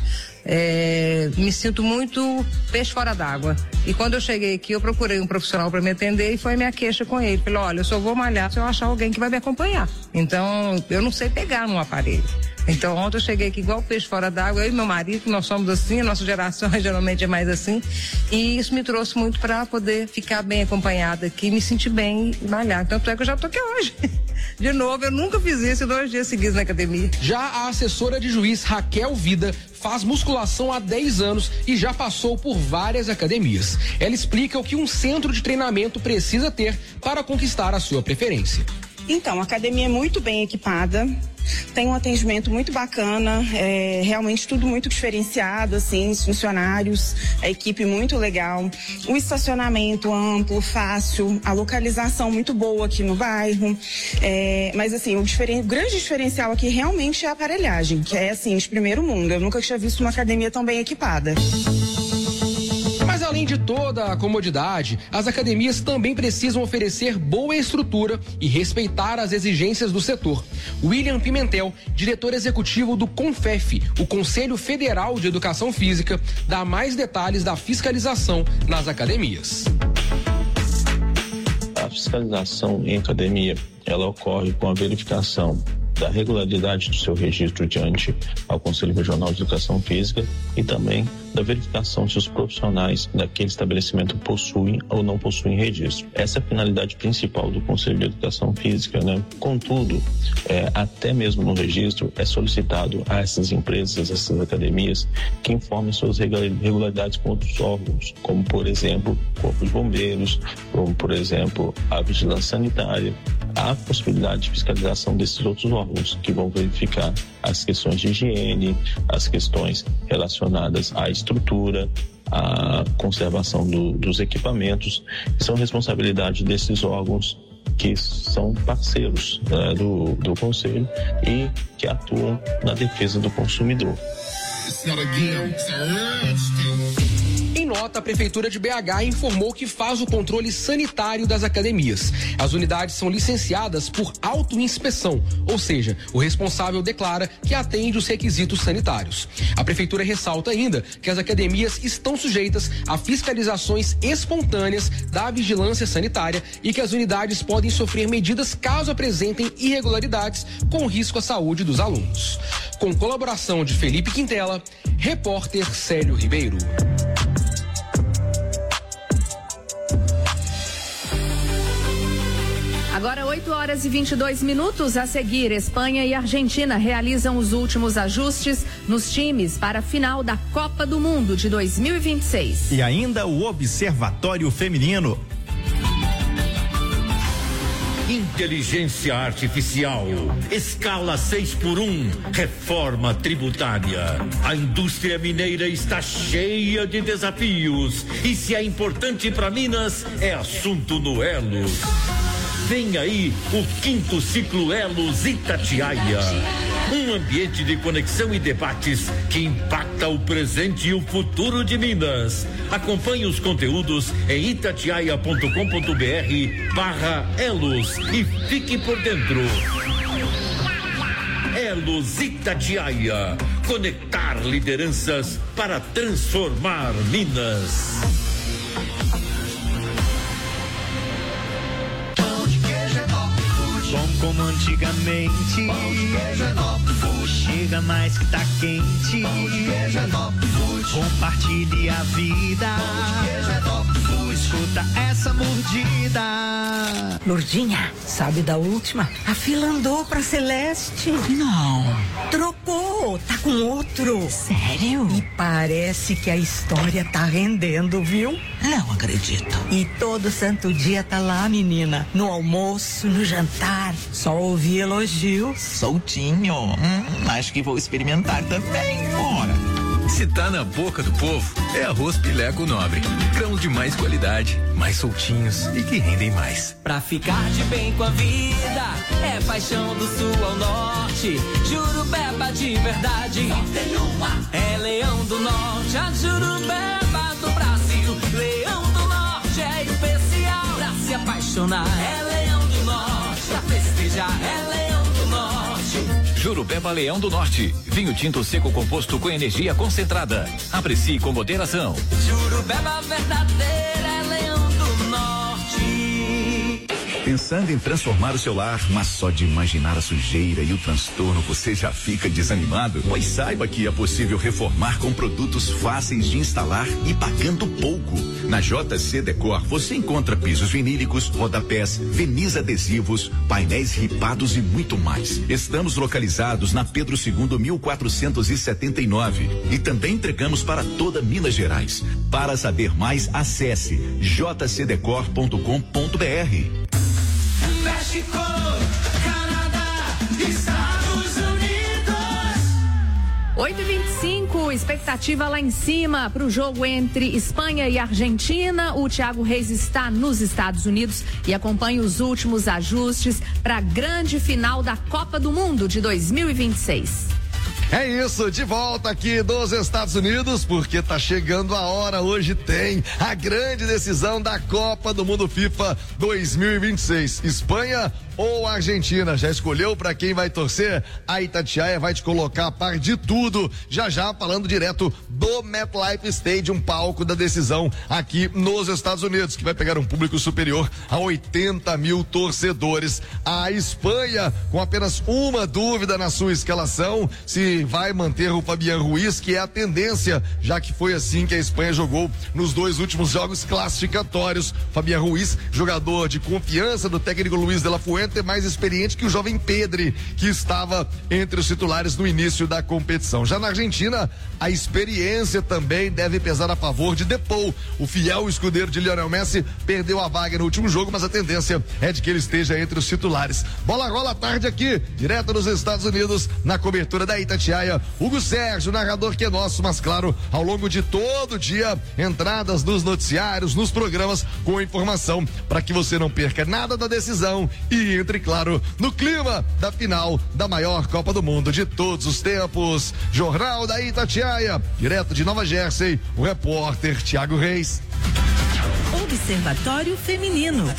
me sinto muito peixe fora d'água. E quando eu cheguei aqui, eu procurei um profissional para me atender e foi minha queixa com ele. Falei, olha, eu só vou malhar se eu achar alguém que vai me acompanhar. Então, eu não sei pegar num aparelho. Então, ontem eu cheguei aqui igual peixe fora d'água, eu e meu marido, nós somos assim, a nossa geração geralmente é mais assim, e isso me trouxe muito para poder ficar bem acompanhada aqui, me sentir bem e malhar. Tanto é que eu já tô aqui hoje. De novo, eu nunca fiz isso 2 dias seguidos na academia. Já a assessora de juiz Raquel Vida faz musculação há 10 anos e já passou por várias academias. Ela explica o que um centro de treinamento precisa ter para conquistar a sua preferência. Então, a academia é muito bem equipada, tem um atendimento muito bacana, realmente tudo muito diferenciado, assim, os funcionários, a equipe muito legal, o estacionamento amplo, fácil, a localização muito boa aqui no bairro, mas assim, o grande diferencial aqui realmente é a aparelhagem, que é assim, de primeiro mundo. Eu nunca tinha visto uma academia tão bem equipada. Mas além de toda a comodidade, as academias também precisam oferecer boa estrutura e respeitar as exigências do setor. William Pimentel, diretor executivo do CONFEF, o Conselho Federal de Educação Física, dá mais detalhes da fiscalização nas academias. A fiscalização em academia, ela ocorre com a verificação da regularidade do seu registro diante ao Conselho Regional de Educação Física e também da verificação se os profissionais daquele estabelecimento possuem ou não possuem registro. Essa é a finalidade principal do Conselho de Educação Física, né? Contudo, até mesmo no registro é solicitado a essas empresas, essas academias, que informem suas regularidades com outros órgãos, como por exemplo, o Corpo de Bombeiros, como por exemplo, a Vigilância Sanitária. Há possibilidade de fiscalização desses outros órgãos que vão verificar as questões de higiene, as questões relacionadas à estrutura, à conservação dos equipamentos, que são responsabilidade desses órgãos que são parceiros do Conselho e que atuam na defesa do consumidor. Em nota, a Prefeitura de BH informou que faz o controle sanitário das academias. As unidades são licenciadas por autoinspeção, ou seja, o responsável declara que atende os requisitos sanitários. A Prefeitura ressalta ainda que as academias estão sujeitas a fiscalizações espontâneas da Vigilância Sanitária e que as unidades podem sofrer medidas caso apresentem irregularidades com risco à saúde dos alunos. Com colaboração de Felipe Quintela, repórter Célio Ribeiro. Agora 8h22. A seguir, Espanha e Argentina realizam os últimos ajustes nos times para a final da Copa do Mundo de 2026. E ainda o Observatório Feminino. Inteligência Artificial, escala 6x1, reforma tributária. A indústria mineira está cheia de desafios e se é importante para Minas, é assunto no Elos. Vem aí o 5º ciclo Elos Itatiaia. Um ambiente de conexão e debates que impacta o presente e o futuro de Minas. Acompanhe os conteúdos em itatiaia.com.br/Elos e fique por dentro. Elos Itatiaia. Conectar lideranças para transformar Minas. Bom como antigamente. Pão de queijo é Top Food. Chega mais que tá quente. Pão de queijo é Top Food. Compartilhe a vida. Pão de queijo é Top Food. Escuta essa mordida. Lourdinha, sabe da última? A fila andou pra Celeste. Não. Trocou, tá com outro. Sério? E parece que a história tá rendendo, viu? Não acredito. E todo santo dia tá lá, menina. No almoço, no jantar. Só ouvi elogios. Soltinho. Acho que vou experimentar também. Bora. Se tá na boca do povo, é arroz Pileco Nobre. Grãos de mais qualidade, mais soltinhos e que rendem mais. Pra ficar de bem com a vida, é paixão do sul ao norte. Jurupeba de verdade, só tem uma. É Leão do Norte, a Jurupeba do Brasil. Leão do Norte é especial. Pra se apaixonar, é Leão do Norte. Pra festejar, é Leão do Norte. Jurupeba Leão do Norte. Vinho tinto seco composto com energia concentrada. Aprecie com moderação. Jurupeba verdadeira é Leão do Norte. Pensando em transformar o seu lar, mas só de imaginar a sujeira e o transtorno você já fica desanimado? Pois saiba que é possível reformar com produtos fáceis de instalar e pagando pouco. Na JC Decor você encontra pisos vinílicos, rodapés, verniz adesivos, painéis ripados e muito mais. Estamos localizados na Pedro II 1479 e também entregamos para toda Minas Gerais. Para saber mais, acesse jcdecor.com.br. México, Canadá, Estados Unidos. 8h25, expectativa lá em cima para o jogo entre Espanha e Argentina. O Thiago Reis está nos Estados Unidos e acompanha os últimos ajustes para a grande final da Copa do Mundo de 2026. É isso, de volta aqui dos Estados Unidos, porque tá chegando a hora, hoje tem a grande decisão da Copa do Mundo FIFA 2026. Espanha ou Argentina? Já escolheu para quem vai torcer? A Itatiaia vai te colocar a par de tudo, já falando direto do MetLife Stadium, palco da decisão aqui nos Estados Unidos, que vai pegar um público superior a 80 mil torcedores. A Espanha, com apenas uma dúvida na sua escalação, se vai manter o Fabián Ruiz, que é a tendência, já que foi assim que a Espanha jogou nos 2 últimos jogos classificatórios. Fabián Ruiz, jogador de confiança do técnico Luiz de la Fuente, mais experiente que o jovem Pedri, que estava entre os titulares no início da competição. Já na Argentina, a experiência também deve pesar a favor de Depou. O fiel escudeiro de Lionel Messi perdeu a vaga no último jogo, mas a tendência é de que ele esteja entre os titulares. Bola rola à tarde aqui, direto nos Estados Unidos, na cobertura da Itatiaia. Hugo Sérgio, narrador que é nosso, mas claro, ao longo de todo o dia, entradas nos noticiários, nos programas com informação para que você não perca nada da decisão e entre, claro, no clima da final da maior Copa do Mundo de todos os tempos. Jornal da Itatiaia, direto de Nova Jersey, o repórter Thiago Reis. Observatório Feminino.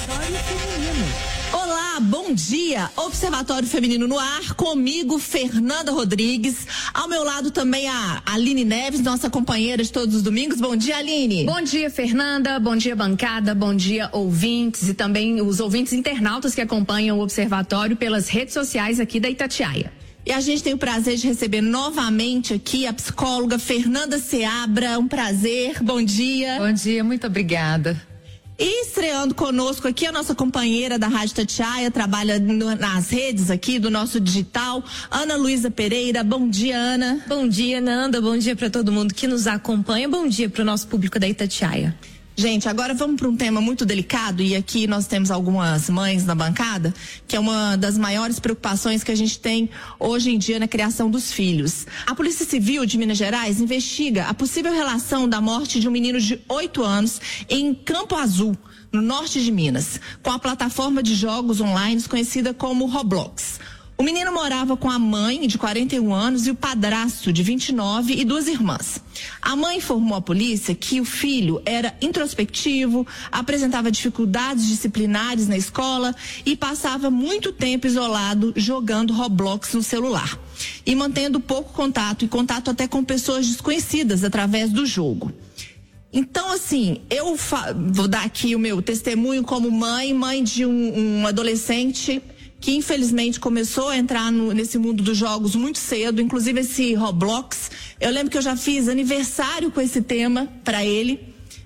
Olá, bom dia. Observatório Feminino no ar, comigo, Fernanda Rodrigues. Ao meu lado também a Aline Neves, nossa companheira de todos os domingos. Bom dia, Aline. Bom dia, Fernanda. Bom dia, bancada. Bom dia, ouvintes e também os ouvintes internautas que acompanham o Observatório pelas redes sociais aqui da Itatiaia. E a gente tem o prazer de receber novamente aqui a psicóloga Fernanda Seabra. Um prazer, bom dia. Bom dia, muito obrigada. E estreando conosco aqui a nossa companheira da Rádio Itatiaia, trabalha nas redes aqui do nosso digital, Ana Luísa Pereira. Bom dia, Ana. Bom dia, Nanda. Bom dia para todo mundo que nos acompanha. Bom dia para o nosso público da Itatiaia. Gente, agora vamos para um tema muito delicado, e aqui nós temos algumas mães na bancada, que é uma das maiores preocupações que a gente tem hoje em dia na criação dos filhos. A Polícia Civil de Minas Gerais investiga a possível relação da morte de um menino de 8 anos em Campo Azul, no norte de Minas, com a plataforma de jogos online conhecida como Roblox. O menino morava com a mãe, de 41 anos, e o padrasto, de 29, e 2 irmãs. A mãe informou à polícia que o filho era introspectivo, apresentava dificuldades disciplinares na escola e passava muito tempo isolado jogando Roblox no celular e mantendo pouco contato, e contato até com pessoas desconhecidas através do jogo. Então, assim, eu vou dar aqui o meu testemunho como mãe de um adolescente que infelizmente começou a entrar nesse mundo dos jogos muito cedo, inclusive esse Roblox. Eu lembro que eu já fiz aniversário com esse tema para ele.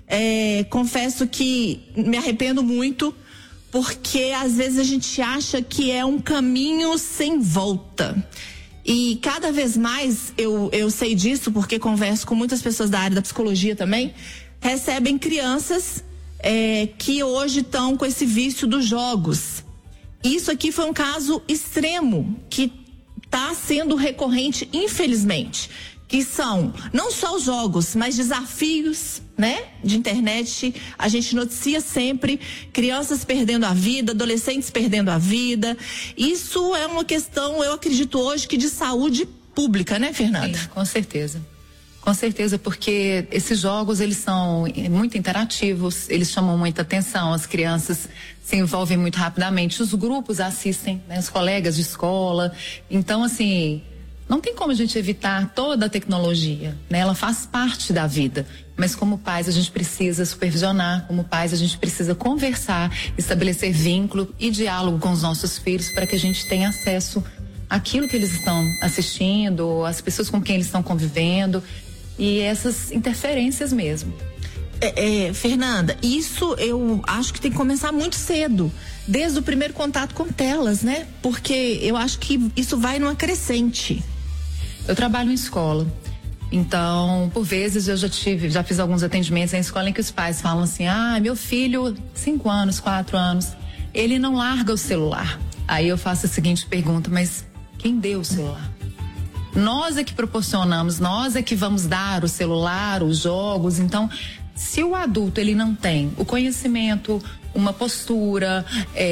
Confesso que me arrependo muito, porque às vezes a gente acha que é um caminho sem volta. E cada vez mais eu sei disso, porque converso com muitas pessoas da área da psicologia também, recebem crianças que hoje estão com esse vício dos jogos. Isso aqui foi um caso extremo que está sendo recorrente, infelizmente, que são não só os jogos, mas desafios, né, de internet. A gente noticia sempre crianças perdendo a vida, adolescentes perdendo a vida. Isso é uma questão, eu acredito hoje, que de saúde pública, né, Fernanda? Sim, com certeza. Com certeza, porque esses jogos, eles são muito interativos, eles chamam muita atenção, as crianças se envolvem muito rapidamente, os grupos assistem, né, os colegas de escola. Então, assim, não tem como a gente evitar toda a tecnologia, né? Ela faz parte da vida, mas como pais a gente precisa supervisionar, como pais a gente precisa conversar, estabelecer vínculo e diálogo com os nossos filhos para que a gente tenha acesso àquilo que eles estão assistindo, às pessoas com quem eles estão convivendo. E essas interferências mesmo. Fernanda, isso eu acho que tem que começar muito cedo, desde o primeiro contato com telas, né? Porque eu acho que isso vai numa crescente. Eu trabalho em escola, então, por vezes eu já fiz alguns atendimentos em escola em que os pais falam assim: meu filho, 5 anos, 4 anos, ele não larga o celular. Aí eu faço a seguinte pergunta: mas quem deu o celular? Nós é que proporcionamos, nós é que vamos dar o celular, os jogos. Então, se o adulto ele não tem o conhecimento, uma postura,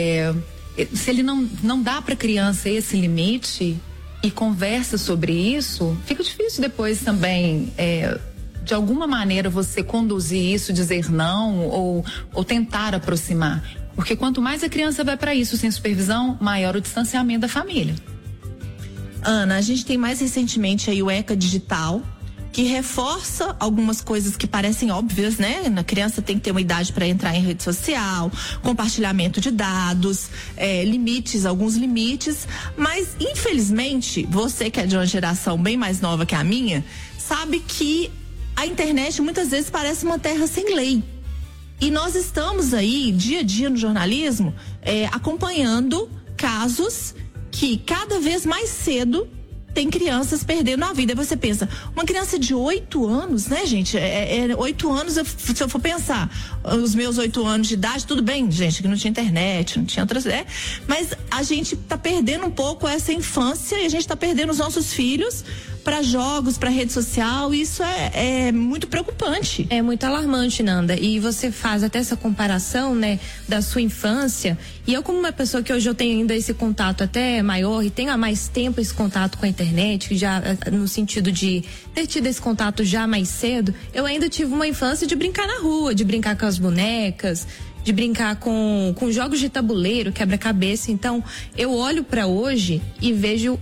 se ele não dá para a criança esse limite e conversa sobre isso, fica difícil depois também, de alguma maneira, você conduzir isso, dizer não ou tentar aproximar. Porque quanto mais a criança vai para isso sem supervisão, maior o distanciamento da família. Ana, a gente tem mais recentemente aí o ECA Digital, que reforça algumas coisas que parecem óbvias, né? A criança tem que ter uma idade para entrar em rede social, compartilhamento de dados, alguns limites, mas infelizmente, você que é de uma geração bem mais nova que a minha, sabe que a internet muitas vezes parece uma terra sem lei. E nós estamos aí, dia a dia no jornalismo, acompanhando casos que cada vez mais cedo tem crianças perdendo a vida. Aí você pensa, uma criança de 8 anos, né, gente? 8 anos, se eu for pensar, os meus 8 anos de idade, tudo bem, gente, que não tinha internet, não tinha outras. Mas a gente tá perdendo um pouco essa infância e a gente tá perdendo os nossos filhos para jogos, para rede social. Isso é muito preocupante. É muito alarmante, Nanda. E você faz até essa comparação, né, da sua infância. E eu, como uma pessoa que hoje eu tenho ainda esse contato até maior e tenho há mais tempo esse contato com a internet, já no sentido de ter tido esse contato já mais cedo, eu ainda tive uma infância de brincar na rua, de brincar com as bonecas, de brincar com jogos de tabuleiro, quebra-cabeça. Então, eu olho para hoje e vejo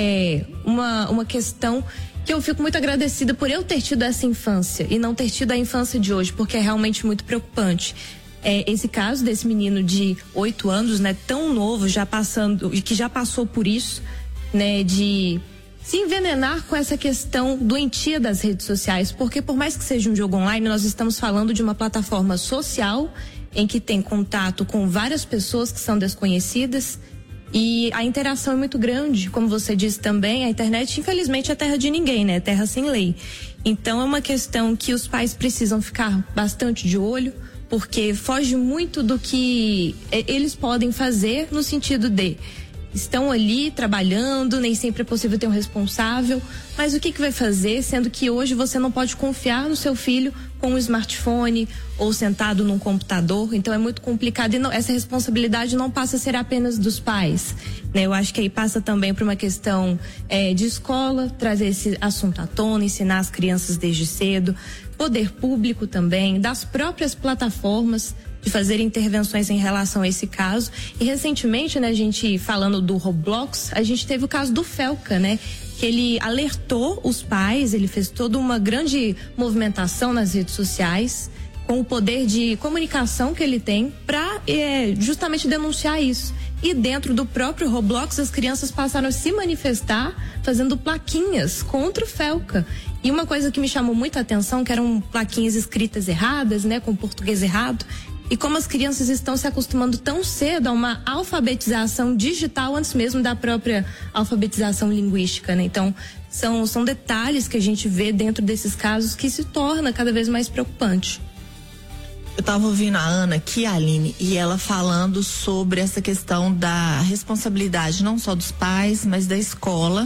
uma questão que eu fico muito agradecida por eu ter tido essa infância e não ter tido a infância de hoje, porque é realmente muito preocupante. Esse caso desse menino de 8 anos, né, tão novo, já passando, e que já passou por isso, né, de se envenenar com essa questão doentia das redes sociais, porque por mais que seja um jogo online, nós estamos falando de uma plataforma social em que tem contato com várias pessoas que são desconhecidas e a interação é muito grande. Como você disse também, a internet infelizmente é terra de ninguém, né? É terra sem lei. Então é uma questão que os pais precisam ficar bastante de olho, porque foge muito do que eles podem fazer, no sentido de estão ali trabalhando, nem sempre é possível ter um responsável, mas o que vai fazer, sendo que hoje você não pode confiar no seu filho com um smartphone ou sentado num computador, então é muito complicado e essa responsabilidade não passa a ser apenas dos pais, né? Eu acho que aí passa também por uma questão de escola, trazer esse assunto à tona, ensinar as crianças desde cedo, poder público também, das próprias plataformas, de fazer intervenções em relação a esse caso. E recentemente, né, a gente falando do Roblox, a gente teve o caso do Felca, né? Que ele alertou os pais, ele fez toda uma grande movimentação nas redes sociais, com o poder de comunicação que ele tem, para justamente denunciar isso. E dentro do próprio Roblox, as crianças passaram a se manifestar fazendo plaquinhas contra o Felca. E uma coisa que me chamou muita atenção, que eram plaquinhas escritas erradas, né, com português errado. E como as crianças estão se acostumando tão cedo a uma alfabetização digital antes mesmo da própria alfabetização linguística, né? Então, são detalhes que a gente vê dentro desses casos que se torna cada vez mais preocupante. Eu estava ouvindo a Ana aqui, Aline, e ela falando sobre essa questão da responsabilidade não só dos pais, mas da escola.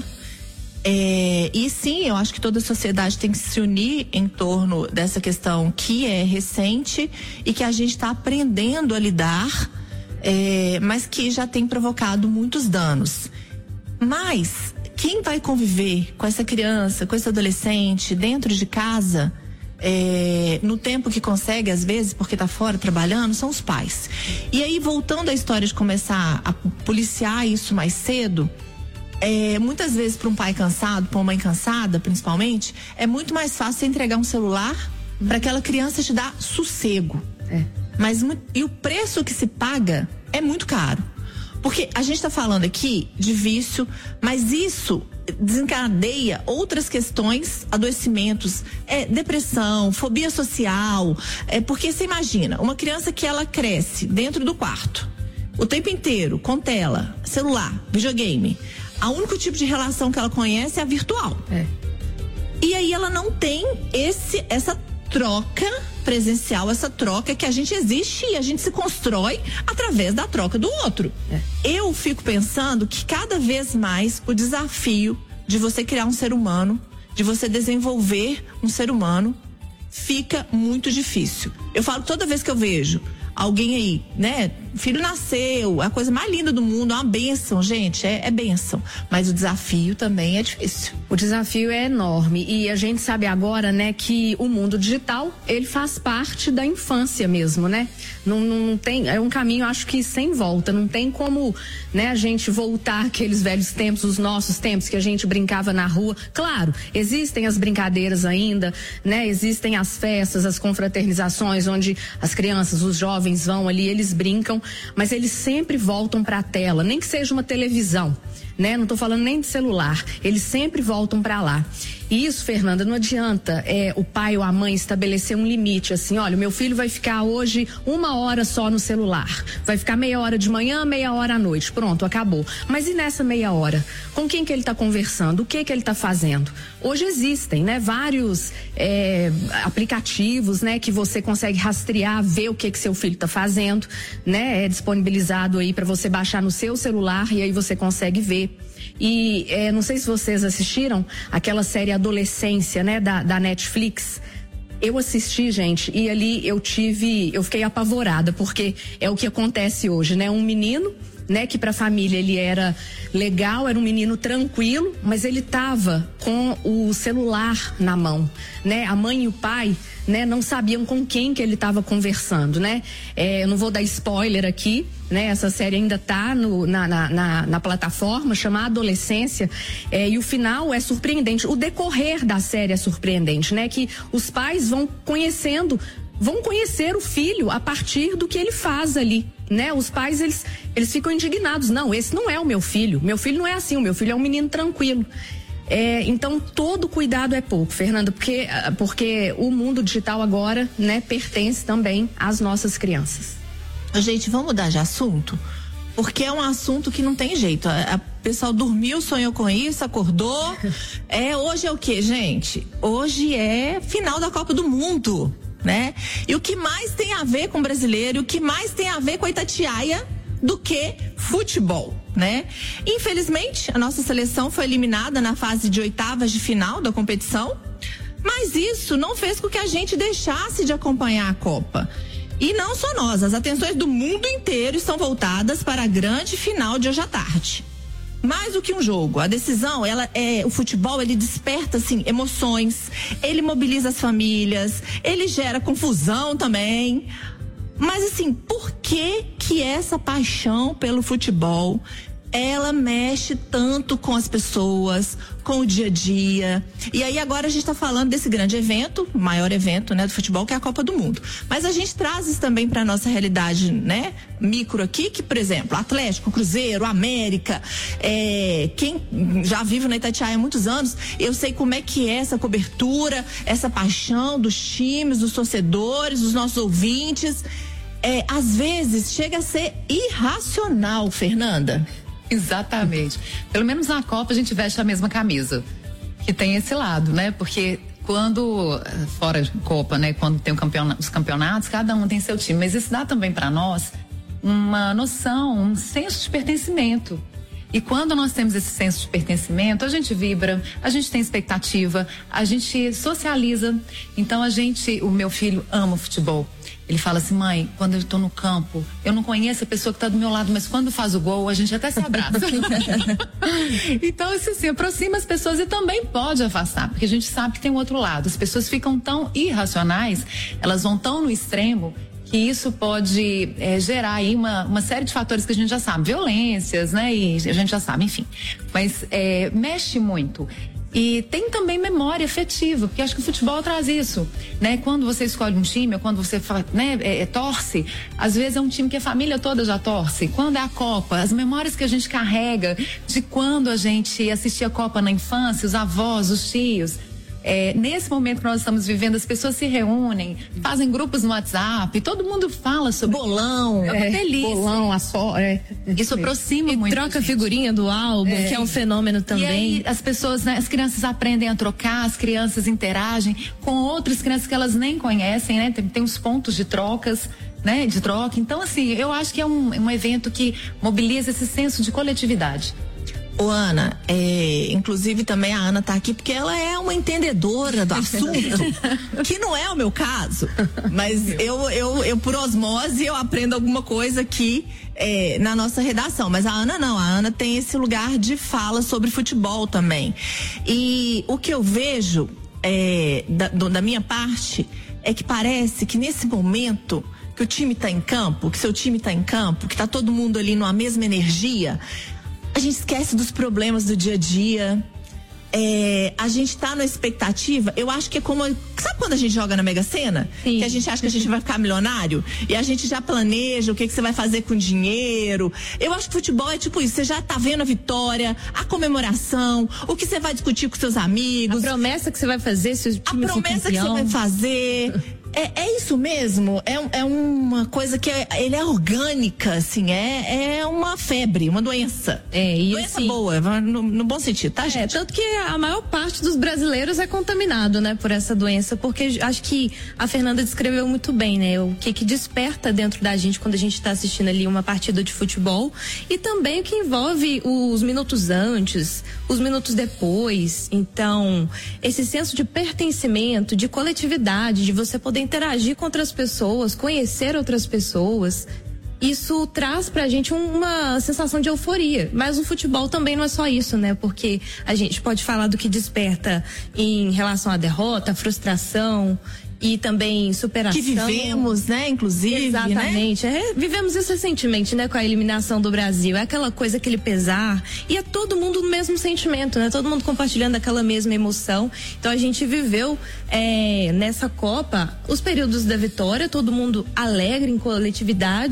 E sim, eu acho que toda a sociedade tem que se unir em torno dessa questão que é recente e que a gente está aprendendo a lidar, mas que já tem provocado muitos danos. Mas quem vai conviver com essa criança, com esse adolescente dentro de casa, no tempo que consegue, às vezes, porque tá fora trabalhando, são os pais. E aí, voltando à história de começar a policiar isso mais cedo, muitas vezes para um pai cansado, para uma mãe cansada, principalmente, é muito mais fácil você entregar um celular para aquela criança te dar sossego. E o preço que se paga é muito caro. Porque a gente está falando aqui de vício, mas isso desencadeia outras questões, adoecimentos, depressão, fobia social. Porque você imagina, uma criança que ela cresce dentro do quarto, o tempo inteiro, com tela, celular, videogame. O único tipo de relação que ela conhece é a virtual. E aí ela não tem essa troca presencial, essa troca que a gente existe e a gente se constrói através da troca do outro. Eu fico pensando que cada vez mais o desafio de você criar um ser humano, de você desenvolver um ser humano, fica muito difícil. Eu falo toda vez que eu vejo alguém aí, né? Filho nasceu, a coisa mais linda do mundo, é uma bênção, gente, é bênção. Mas o desafio também é difícil. O desafio é enorme e a gente sabe agora, né, que o mundo digital, ele faz parte da infância mesmo, né? Não tem, é um caminho, acho que sem volta, não tem como, né, a gente voltar àqueles velhos tempos, os nossos tempos que a gente brincava na rua. Claro, existem as brincadeiras ainda, né? Existem as festas, as confraternizações, onde as crianças, os jovens vão ali, eles brincam, mas eles sempre voltam para a tela, nem que seja uma televisão, né? Não tô falando nem de celular, eles sempre voltam para lá. E isso, Fernanda, não adianta o pai ou a mãe estabelecer um limite, assim, olha, o meu filho vai ficar hoje 1 hora só no celular, vai ficar meia hora de manhã, meia hora à noite, pronto, acabou. Mas e nessa meia hora? Com quem que ele tá conversando? O que ele tá fazendo? Hoje existem, né, vários aplicativos, né, que você consegue rastrear, ver o que seu filho tá fazendo, né, é disponibilizado aí para você baixar no seu celular e aí você consegue ver. E não sei se vocês assistiram aquela série Adolescência, né, da Netflix. Eu assisti, gente, e ali eu fiquei apavorada, porque é o que acontece hoje, né? Um menino, né, que pra família ele era legal, era um menino tranquilo, mas ele tava com o celular na mão, né? A mãe e o pai, né, não sabiam com quem que ele estava conversando, né? Eu não vou dar spoiler aqui, né? Essa série ainda tá na plataforma, chama Adolescência, e o final é surpreendente, o decorrer da série é surpreendente, né? Que os pais vão conhecer o filho a partir do que ele faz ali, né? Os pais, eles ficam indignados, não, esse não é o meu filho não é assim, o meu filho é um menino tranquilo. Então todo cuidado é pouco, Fernanda, porque o mundo digital agora, né, pertence também às nossas crianças. Gente, vamos mudar de assunto? Porque é um assunto que não tem jeito. A pessoa dormiu, sonhou com isso, acordou. Hoje é o quê, gente? Hoje é final da Copa do Mundo, né? E o que mais tem a ver com o brasileiro, o que mais tem a ver com a Itatiaia do que futebol, né? Infelizmente, a nossa seleção foi eliminada na fase de oitavas de final da competição, mas isso não fez com que a gente deixasse de acompanhar a Copa. E não só nós, as atenções do mundo inteiro estão voltadas para a grande final de hoje à tarde. Mais do que um jogo, a decisão, o futebol, ele desperta, assim, emoções, ele mobiliza as famílias, ele gera confusão também. Mas, assim, por que essa paixão pelo futebol, ela mexe tanto com as pessoas, com o dia a dia? E aí agora a gente está falando desse grande evento, o maior evento, né, do futebol, que é a Copa do Mundo. Mas a gente traz isso também para nossa realidade, né, micro aqui, que, por exemplo, Atlético, Cruzeiro, América, quem já vive na Itatiaia há muitos anos, eu sei como é que é essa cobertura, essa paixão dos times, dos torcedores, dos nossos ouvintes. Às vezes chega a ser irracional, Fernanda. Exatamente. Pelo menos na Copa a gente veste a mesma camisa, que tem esse lado, né? Porque quando, fora de Copa, né? Quando tem os campeonatos, cada um tem seu time. Mas isso dá também para nós uma noção, um senso de pertencimento. E quando nós temos esse senso de pertencimento, a gente vibra, a gente tem expectativa, a gente socializa. Então o meu filho ama futebol. Ele fala assim: mãe, quando eu tô no campo, eu não conheço a pessoa que tá do meu lado, mas quando faz o gol, a gente até se abraça. Então, isso assim, aproxima as pessoas e também pode afastar, porque a gente sabe que tem um outro lado. As pessoas ficam tão irracionais, elas vão tão no extremo, que isso pode gerar aí uma série de fatores que a gente já sabe, violências, né? E a gente já sabe, enfim. Mas mexe muito. E tem também memória afetiva, porque acho que o futebol traz isso, né? Quando você escolhe um time, ou quando você torce, às vezes é um time que a família toda já torce. Quando é a Copa, as memórias que a gente carrega de quando a gente assistia a Copa na infância, os avós, os tios. Nesse momento que nós estamos vivendo, as pessoas se reúnem, fazem grupos no WhatsApp, todo mundo fala sobre bolão, é uma delícia. Bolão, isso aproxima e muito. Troca figurinha do álbum, que é um fenômeno também. E aí as pessoas, né, as crianças aprendem a trocar, as crianças interagem com outras crianças que elas nem conhecem, né? Tem uns pontos de trocas, né? De troca. Então, assim, eu acho que é um evento que mobiliza esse senso de coletividade. Ô, Ana, inclusive também a Ana tá aqui porque ela é uma entendedora do assunto, que não é o meu caso, mas eu por osmose, eu aprendo alguma coisa aqui na nossa redação, mas a Ana não, a Ana tem esse lugar de fala sobre futebol também. E o que eu vejo da minha parte é que parece que nesse momento que o time tá em campo, que seu time tá em campo, que tá todo mundo ali numa mesma energia, a gente esquece dos problemas do dia a dia. A gente tá na expectativa. Eu acho que é como. Sabe quando a gente joga na Mega Sena? Sim. Que a gente acha que a gente vai ficar milionário? E a gente já planeja o que você vai fazer com o dinheiro. Eu acho que futebol é tipo isso. Você já tá vendo a vitória, a comemoração, o que você vai discutir com seus amigos. A promessa que você vai fazer se o time for campeão. A promessa que você vai fazer. É isso mesmo, é uma coisa que ele é orgânica, assim, é uma febre, uma doença. Doença assim, boa, no bom sentido, tá, gente? Tanto que a maior parte dos brasileiros é contaminado, né, por essa doença, porque acho que a Fernanda descreveu muito bem, né, o que desperta dentro da gente quando a gente tá assistindo ali uma partida de futebol, e também o que envolve os minutos antes, os minutos depois. Então, esse senso de pertencimento, de coletividade, de você poder interagir com outras pessoas, conhecer outras pessoas, isso traz pra gente uma sensação de euforia. Mas o futebol também não é só isso, né? Porque a gente pode falar do que desperta em relação à derrota, frustração e também superação. Que vivemos, né? Inclusive, exatamente. Né? Vivemos isso recentemente, né? Com a eliminação do Brasil. É aquela coisa, aquele pesar. E é todo mundo no mesmo sentimento, né? Todo mundo compartilhando aquela mesma emoção. Então a gente viveu nessa Copa os períodos da vitória, todo mundo alegre em coletividade,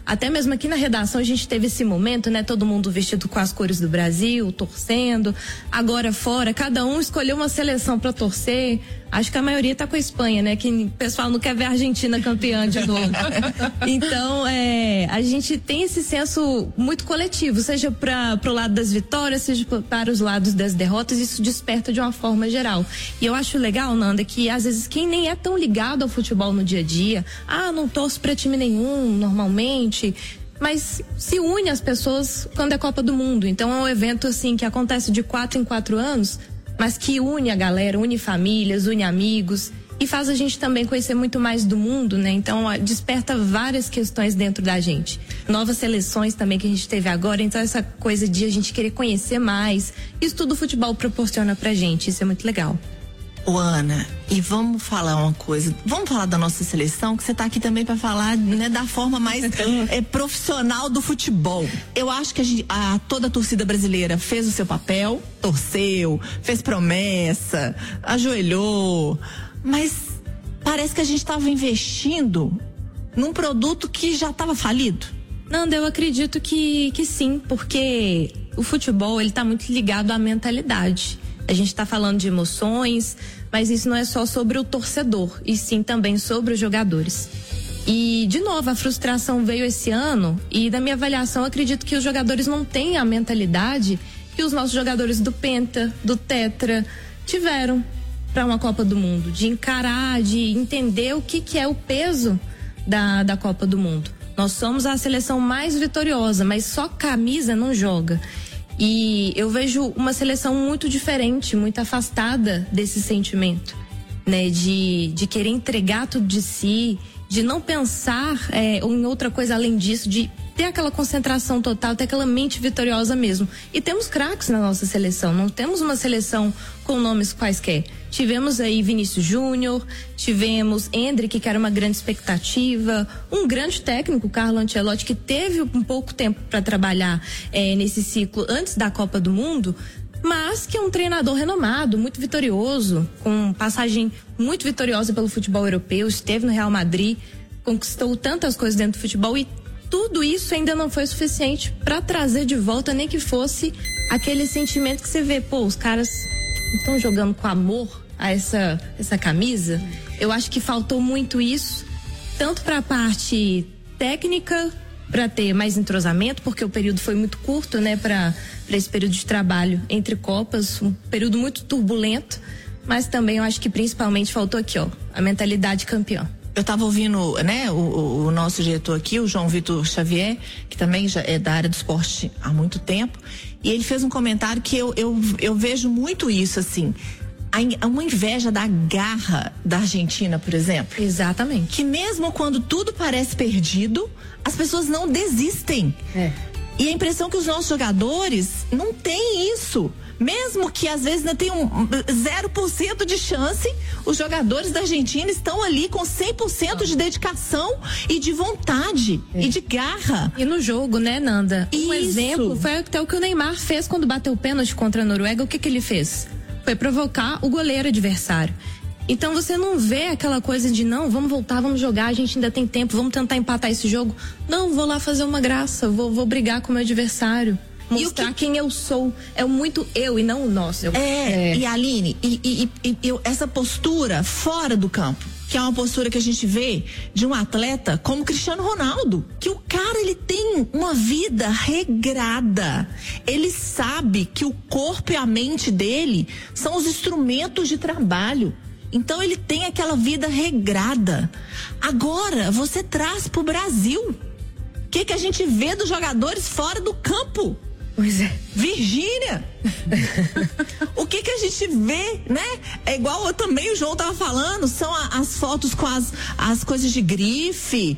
até mesmo aqui na redação a gente teve esse momento, né? Todo mundo vestido com as cores do Brasil, torcendo. Agora fora, cada um escolheu uma seleção para torcer. Acho que a maioria tá com a Espanha, né? Que o pessoal não quer ver a Argentina campeã de novo. Então, a gente tem esse senso muito coletivo, seja pro lado das vitórias, seja para os lados das derrotas, isso desperta de uma forma geral. E eu acho legal, Nanda, que às vezes quem nem é tão ligado ao futebol no dia a dia, não torço pra time nenhum, normalmente, mas se une as pessoas quando é Copa do Mundo. Então é um evento assim que acontece de 4 em 4 anos, mas que une a galera, une famílias, une amigos e faz a gente também conhecer muito mais do mundo, né? Então desperta várias questões dentro da gente. Novas seleções também que a gente teve agora, então essa coisa de a gente querer conhecer mais, isso tudo o futebol proporciona pra gente, isso é muito legal. Ô Ana, e vamos falar uma coisa, vamos falar da nossa seleção, que você tá aqui também para falar, né, da forma mais profissional do futebol. Eu acho que toda a torcida brasileira fez o seu papel, torceu, fez promessa, ajoelhou, mas parece que a gente estava investindo num produto que já estava falido. Nanda, eu acredito que sim, porque o futebol, ele tá muito ligado à mentalidade. A gente está falando de emoções, mas isso não é só sobre o torcedor, e sim também sobre os jogadores. E, de novo, a frustração veio esse ano, e da minha avaliação, eu acredito que os jogadores não têm a mentalidade que os nossos jogadores do Penta, do Tetra, tiveram para uma Copa do Mundo, de encarar, de entender o que é o peso da Copa do Mundo. Nós somos a seleção mais vitoriosa, mas só camisa não joga. E eu vejo uma seleção muito diferente, muito afastada desse sentimento, né? De querer entregar tudo de si, de não pensar em outra coisa além disso, de ter aquela concentração total, ter aquela mente vitoriosa mesmo. E temos craques na nossa seleção, não temos uma seleção com nomes quaisquer. Tivemos aí Vinícius Júnior, tivemos Endrick, que era uma grande expectativa, um grande técnico, Carlo Ancelotti, que teve um pouco tempo para trabalhar nesse ciclo antes da Copa do Mundo, mas que é um treinador renomado, muito vitorioso, com passagem muito vitoriosa pelo futebol europeu, esteve no Real Madrid, conquistou tantas coisas dentro do futebol, e tudo isso ainda não foi suficiente para trazer de volta, nem que fosse aquele sentimento que você vê, os caras estão jogando com amor a essa camisa. Eu acho que faltou muito isso, tanto para a parte técnica, para ter mais entrosamento, porque o período foi muito curto, né, para esse período de trabalho entre Copas, um período muito turbulento, mas também eu acho que principalmente faltou aqui, a mentalidade campeã. Eu estava ouvindo, né, o nosso diretor aqui, o João Vitor Xavier, que também já é da área do esporte há muito tempo, e ele fez um comentário que eu vejo muito isso, assim, uma inveja da garra da Argentina, por exemplo. Exatamente. Que mesmo quando tudo parece perdido, as pessoas não desistem. E a impressão que os nossos jogadores não têm isso. Mesmo que às vezes não tenham 0% de chance, os jogadores da Argentina estão ali com 100% de dedicação e de vontade e de garra. E no jogo, né, Nanda? Um exemplo foi até o que o Neymar fez quando bateu o pênalti contra a Noruega. O que ele fez? Foi provocar o goleiro adversário. Então você não vê aquela coisa de não, vamos voltar, vamos jogar, a gente ainda tem tempo, vamos tentar empatar esse jogo. Não, vou lá fazer uma graça, vou brigar com o meu adversário. Mostrar quem eu sou. É muito eu e não o nosso. E Aline, essa postura fora do campo, que é uma postura que a gente vê de um atleta como Cristiano Ronaldo, que o cara, ele tem uma vida regrada. Ele sabe que o corpo e a mente dele são os instrumentos de trabalho. Então ele tem aquela vida regrada. Agora, você traz pro Brasil. O que a gente vê dos jogadores fora do campo? Pois é. Virgínia. O que a gente vê, né? É igual também o João tava falando, são as fotos com as coisas de grife,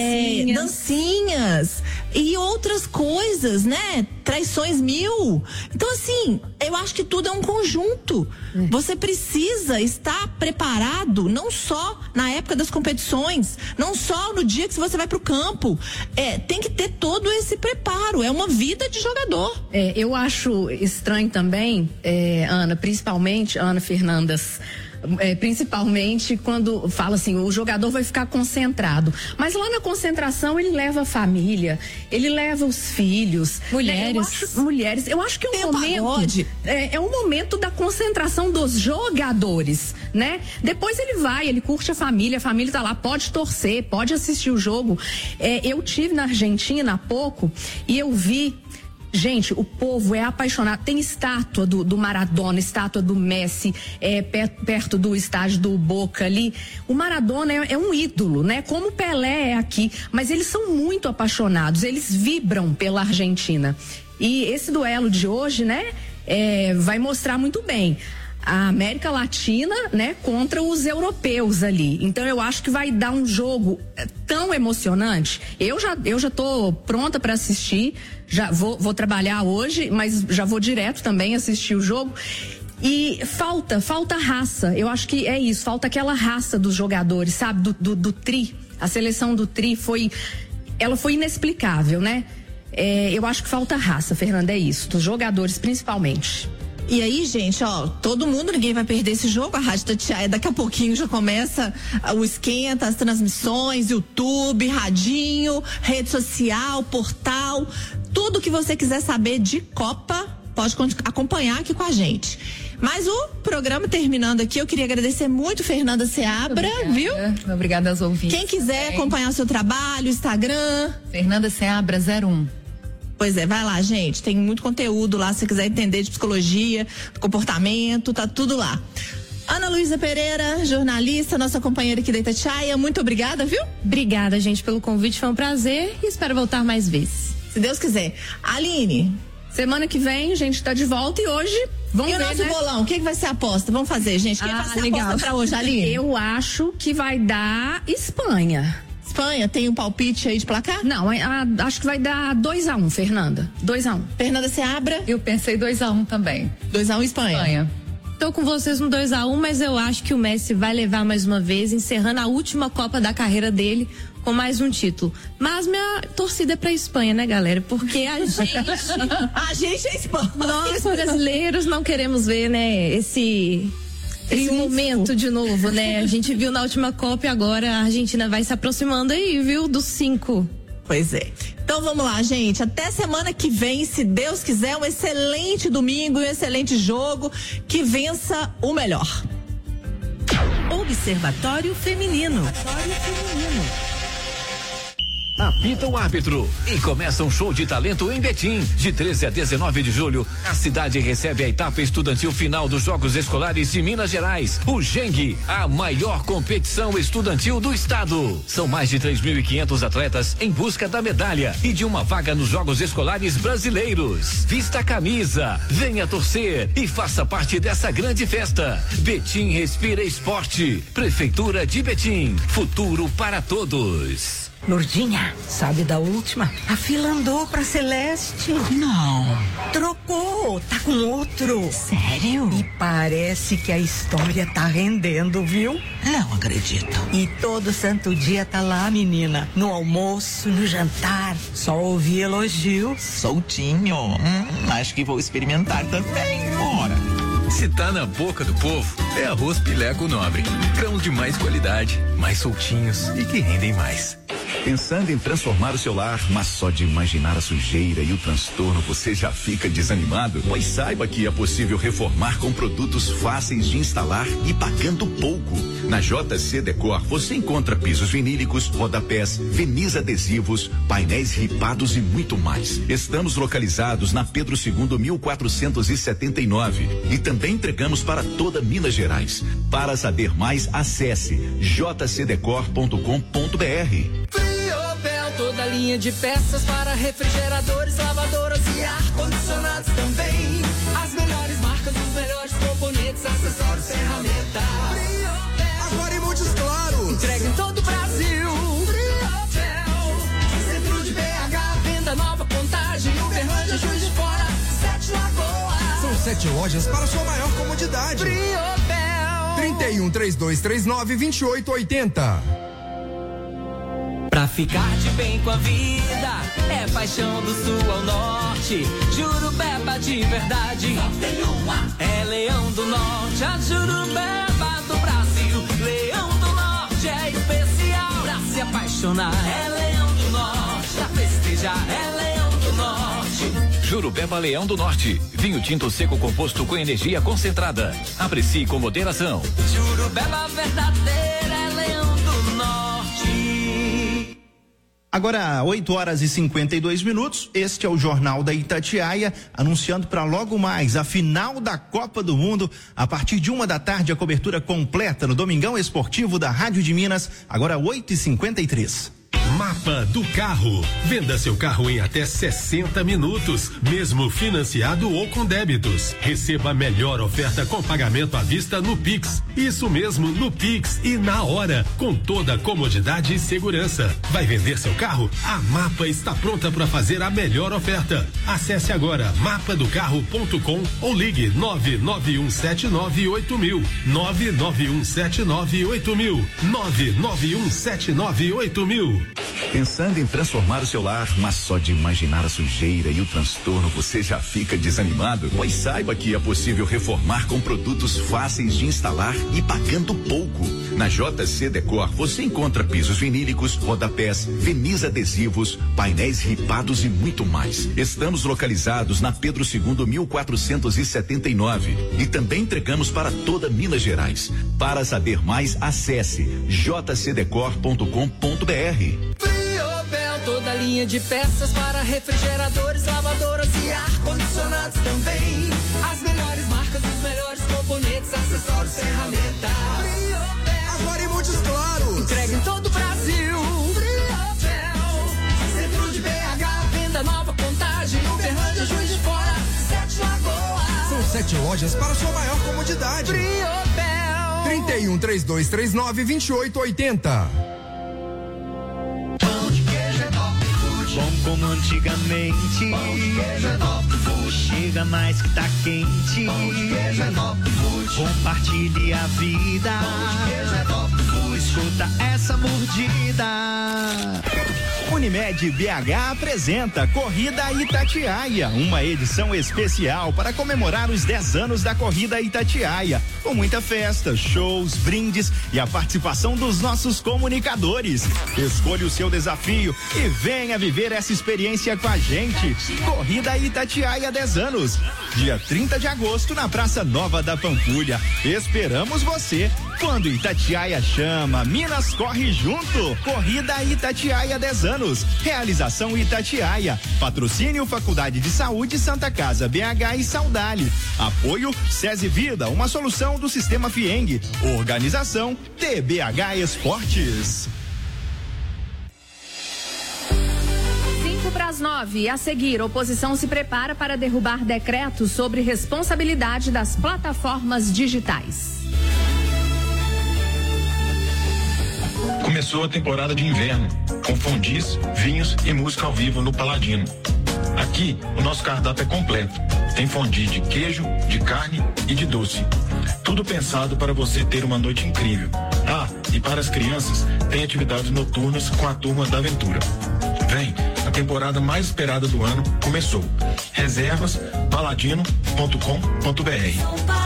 dancinhas e outras coisas, né? Traições 1000. Então, assim, eu acho que tudo é um conjunto. Você precisa estar preparado, não só na época das competições, não só no dia que você vai pro campo. Tem que ter todo esse preparo. É uma vida de jogador. Eu acho estranho também, Ana, principalmente, Ana Fernandas, Principalmente quando fala assim, o jogador vai ficar concentrado. Mas lá na concentração ele leva a família, ele leva os filhos. Mulheres. Eu acho que é um momento. É um momento da concentração dos jogadores, né? Depois ele curte a família tá lá, pode torcer, pode assistir o jogo. Eu tive na Argentina há pouco e eu vi. Gente, o povo é apaixonado. Tem estátua do Maradona, estátua do Messi, perto do estádio do Boca ali. O Maradona é um ídolo, né? Como o Pelé é aqui. Mas eles são muito apaixonados, eles vibram pela Argentina. E esse duelo de hoje, né? Vai mostrar muito bem a América Latina, né, contra os europeus ali. Então eu acho que vai dar um jogo tão emocionante. Eu já tô pronta para assistir. Já vou trabalhar hoje, mas já vou direto também assistir o jogo. E falta raça. Eu acho que é isso. Falta aquela raça dos jogadores, sabe? Do Tri. A seleção do Tri foi inexplicável, né? Eu acho que falta raça, Fernanda, é isso. Dos jogadores principalmente. E aí, gente, ninguém vai perder esse jogo. A Rádio Tatiaia daqui a pouquinho já começa o esquenta, as transmissões, YouTube, radinho, rede social, portal, tudo que você quiser saber de Copa, pode acompanhar aqui com a gente. Mas o programa terminando aqui, eu queria agradecer muito Fernanda Seabra, viu? Obrigada aos ouvintes. Quem quiser acompanhar o seu trabalho, Instagram. Fernanda Seabra 01. Pois é, vai lá, gente. Tem muito conteúdo lá, se você quiser entender de psicologia, comportamento, tá tudo lá. Ana Luísa Pereira, jornalista, nossa companheira aqui da Itatiaia, muito obrigada, viu? Obrigada, gente, pelo convite, foi um prazer e espero voltar mais vezes. Se Deus quiser. Aline, semana que vem a gente tá de volta e hoje vamos ver, o nosso bolão? O que vai ser a aposta? Vamos fazer, gente. Quem vai ser a aposta pra hoje, Aline? Eu acho que vai dar Espanha. Espanha, tem um palpite aí de placar? Não, acho que vai dar 2-1, Fernanda. 2-1. Fernanda Seabra? Eu pensei 2-1 também. 2-1 Espanha. Tô com vocês no 2-1, mas eu acho que o Messi vai levar mais uma vez, encerrando a última Copa da carreira dele com mais um título. Mas minha torcida é pra Espanha, né, galera? Porque a gente é Espanha. Nós, brasileiros, não queremos ver, né, esse momento de novo, né? A gente viu na última Copa e agora a Argentina vai se aproximando aí, viu? Dos 5. Pois é. Então vamos lá, gente. Até semana que vem, se Deus quiser, um excelente domingo e um excelente jogo. Que vença o melhor. Observatório Feminino. Apita o árbitro e começa um show de talento em Betim. De 13 a 19 de julho, a cidade recebe a etapa estudantil final dos Jogos Escolares de Minas Gerais, o GENG, a maior competição estudantil do estado. São mais de 3.500 atletas em busca da medalha e de uma vaga nos Jogos Escolares brasileiros. Vista a camisa, venha torcer e faça parte dessa grande festa. Betim respira esporte. Prefeitura de Betim, futuro para todos. Lourdinha, sabe da última? A fila andou pra Celeste. Não. Trocou, tá com outro. Sério? E parece que a história tá rendendo, viu? Não acredito. E todo santo dia tá lá, menina. No almoço, no jantar. Só ouvi elogios. Soltinho. Acho que vou experimentar também. Bora. Se tá na boca do povo, é arroz Pileco Nobre. Grão de mais qualidade, mais soltinhos e que rendem mais. Pensando em transformar o seu lar, mas só de imaginar a sujeira e o transtorno você já fica desanimado? Pois saiba que é possível reformar com produtos fáceis de instalar e pagando pouco. Na JC Decor você encontra pisos vinílicos, rodapés, verniz adesivos, painéis ripados e muito mais. Estamos localizados na Pedro II 1479 e também entregamos para toda Minas Gerais. Para saber mais, acesse jcdecor.com.br. Toda linha de peças para refrigeradores, lavadoras e ar-condicionados também. As melhores marcas, os melhores componentes, acessórios, ferramentas. Agora em Montes Claros. Entrega em todo o Brasil. Centro de BH, venda nova, Contagem, Uberlândia, Juiz de Fora, 7 Lagoas. São 7 lojas para sua maior comodidade. 3132392880. Pra ficar de bem com a vida, é paixão do sul ao norte. Jurupeba de verdade, só tem uma. É Leão do Norte, a Jurupeba do Dona é Leão do Norte, pra festejar é Leão do Norte. Jurubeba Leão do Norte, vinho tinto seco composto com energia concentrada. Aprecie com moderação. Jurubeba verdadeira é Leão do Norte. Agora, 8h52, este é o Jornal da Itatiaia, anunciando para logo mais a final da Copa do Mundo. A partir de 1h, a cobertura completa no Domingão Esportivo da Rádio de Minas, agora 8h53. Mapa do Carro. Venda seu carro em até 60 minutos, mesmo financiado ou com débitos. Receba a melhor oferta com pagamento à vista no Pix. Isso mesmo, no Pix e na hora, com toda a comodidade e segurança. Vai vender seu carro? A Mapa está pronta para fazer a melhor oferta. Acesse agora mapadocarro.com ou ligue 991798000. 991798000. 991798000. Pensando em transformar o seu lar, mas só de imaginar a sujeira e o transtorno você já fica desanimado? Pois saiba que é possível reformar com produtos fáceis de instalar e pagando pouco. Na JC Decor você encontra pisos vinílicos, rodapés, verniz adesivos, painéis ripados e muito mais. Estamos localizados na Pedro II 1479 e também entregamos para toda Minas Gerais. Para saber mais, acesse jcdecor.com.br. Friobel, toda linha de peças para refrigeradores, lavadoras e ar-condicionados também. As melhores marcas, os melhores componentes, acessórios, ferramentas. Friobel, agora em Montes Claros. Entrega em todo o Brasil. Friobel, centro de BH, venda nova, Contagem, Uberlândia, Juiz de Fora, 7 Lagoas. São 7 lojas para sua maior comodidade. Friobel. 31-3239-2880. Bom como antigamente. Pão de queijo é Top Food. Chega mais que tá quente. Pão de queijo é Top Food. Compartilhe a vida. Pão de queijo é Top Food. Escuta essa mordida. Unimed BH apresenta Corrida Itatiaia, uma edição especial para comemorar os 10 anos da Corrida Itatiaia, com muita festa, shows, brindes e a participação dos nossos comunicadores. Escolha o seu desafio e venha viver essa experiência com a gente. Corrida Itatiaia 10 anos, dia 30 de agosto na Praça Nova da Pampulha. Esperamos você. Quando Itatiaia chama, Minas corre junto. Corrida Itatiaia 10 anos. Realização Itatiaia. Patrocínio Faculdade de Saúde Santa Casa BH e Saudale. Apoio SESI Vida, uma solução do Sistema Fieng. Organização TBH Esportes. 8:09. A seguir, oposição se prepara para derrubar decreto sobre responsabilidade das plataformas digitais. Começou a temporada de inverno, com fondis, vinhos e música ao vivo no Paladino. Aqui, o nosso cardápio é completo. Tem fondue de queijo, de carne e de doce. Tudo pensado para você ter uma noite incrível. Ah, e para as crianças, tem atividades noturnas com a Turma da Aventura. Vem, a temporada mais esperada do ano começou. Reservas, paladino.com.br.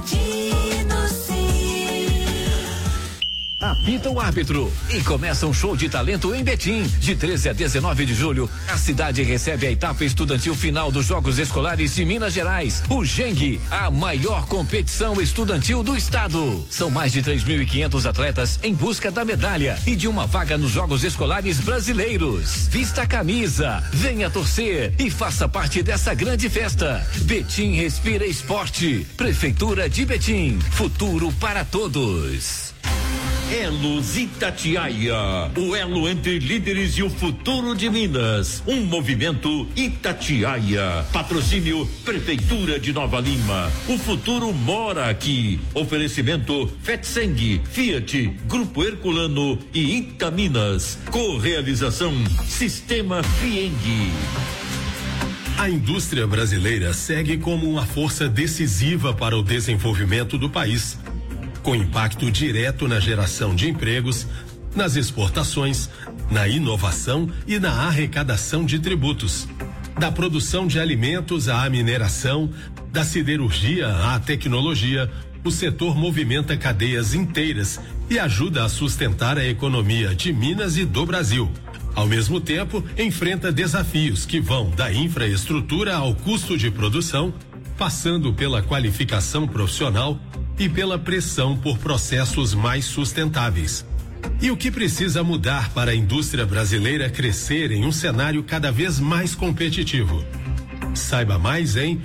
Apita o árbitro e começa um show de talento em Betim. De 13 a 19 de julho, a cidade recebe a etapa estudantil final dos Jogos Escolares de Minas Gerais. O Geng, a maior competição estudantil do estado. São mais de 3.500 atletas em busca da medalha e de uma vaga nos Jogos Escolares Brasileiros. Vista a camisa, venha torcer e faça parte dessa grande festa. Betim respira esporte. Prefeitura de Betim, futuro para todos. Elos Itatiaia, o elo entre líderes e o futuro de Minas. Um movimento Itatiaia. Patrocínio Prefeitura de Nova Lima. O futuro mora aqui. Oferecimento Fetseng, Fiat, Grupo Herculano e Itaminas. Correalização Sistema Fieng. A indústria brasileira segue como uma força decisiva para o desenvolvimento do país, com impacto direto na geração de empregos, nas exportações, na inovação e na arrecadação de tributos. Da produção de alimentos à mineração, da siderurgia à tecnologia, o setor movimenta cadeias inteiras e ajuda a sustentar a economia de Minas e do Brasil. Ao mesmo tempo, enfrenta desafios que vão da infraestrutura ao custo de produção, passando pela qualificação profissional e pela pressão por processos mais sustentáveis. E o que precisa mudar para a indústria brasileira crescer em um cenário cada vez mais competitivo? Saiba mais em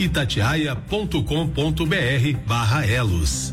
itatiaia.com.br/elos.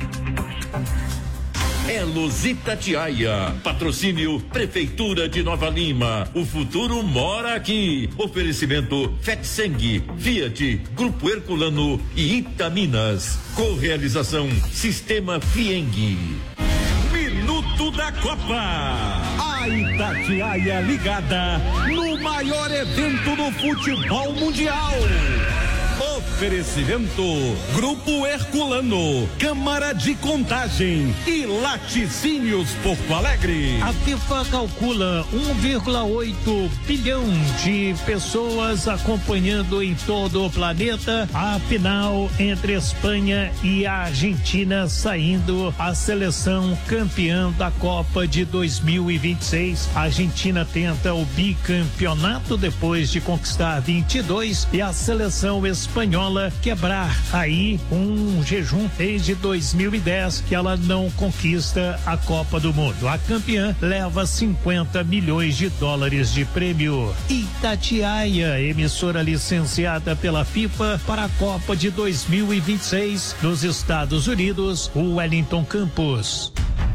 Elos Itatiaia, patrocínio Prefeitura de Nova Lima, o futuro mora aqui. Oferecimento Fetseng, Fiat, Grupo Herculano e Itaminas. Correalização Sistema Fieng. Minuto da Copa. A Itatiaia ligada no maior evento do futebol mundial. Oferecimento Grupo Herculano, Câmara de Contagem e Laticínios Porto Alegre. A FIFA calcula 1,8 bilhão de pessoas acompanhando em todo o planeta a final entre Espanha e a Argentina, saindo a seleção campeã da Copa de 2026. A Argentina tenta o bicampeonato depois de conquistar 22 e a seleção espanhola quebrar aí um jejum desde 2010 que ela não conquista a Copa do Mundo. A campeã leva 50 milhões de dólares de prêmio. Itatiaia, emissora licenciada pela FIFA para a Copa de 2026 nos Estados Unidos, Wellington Campos.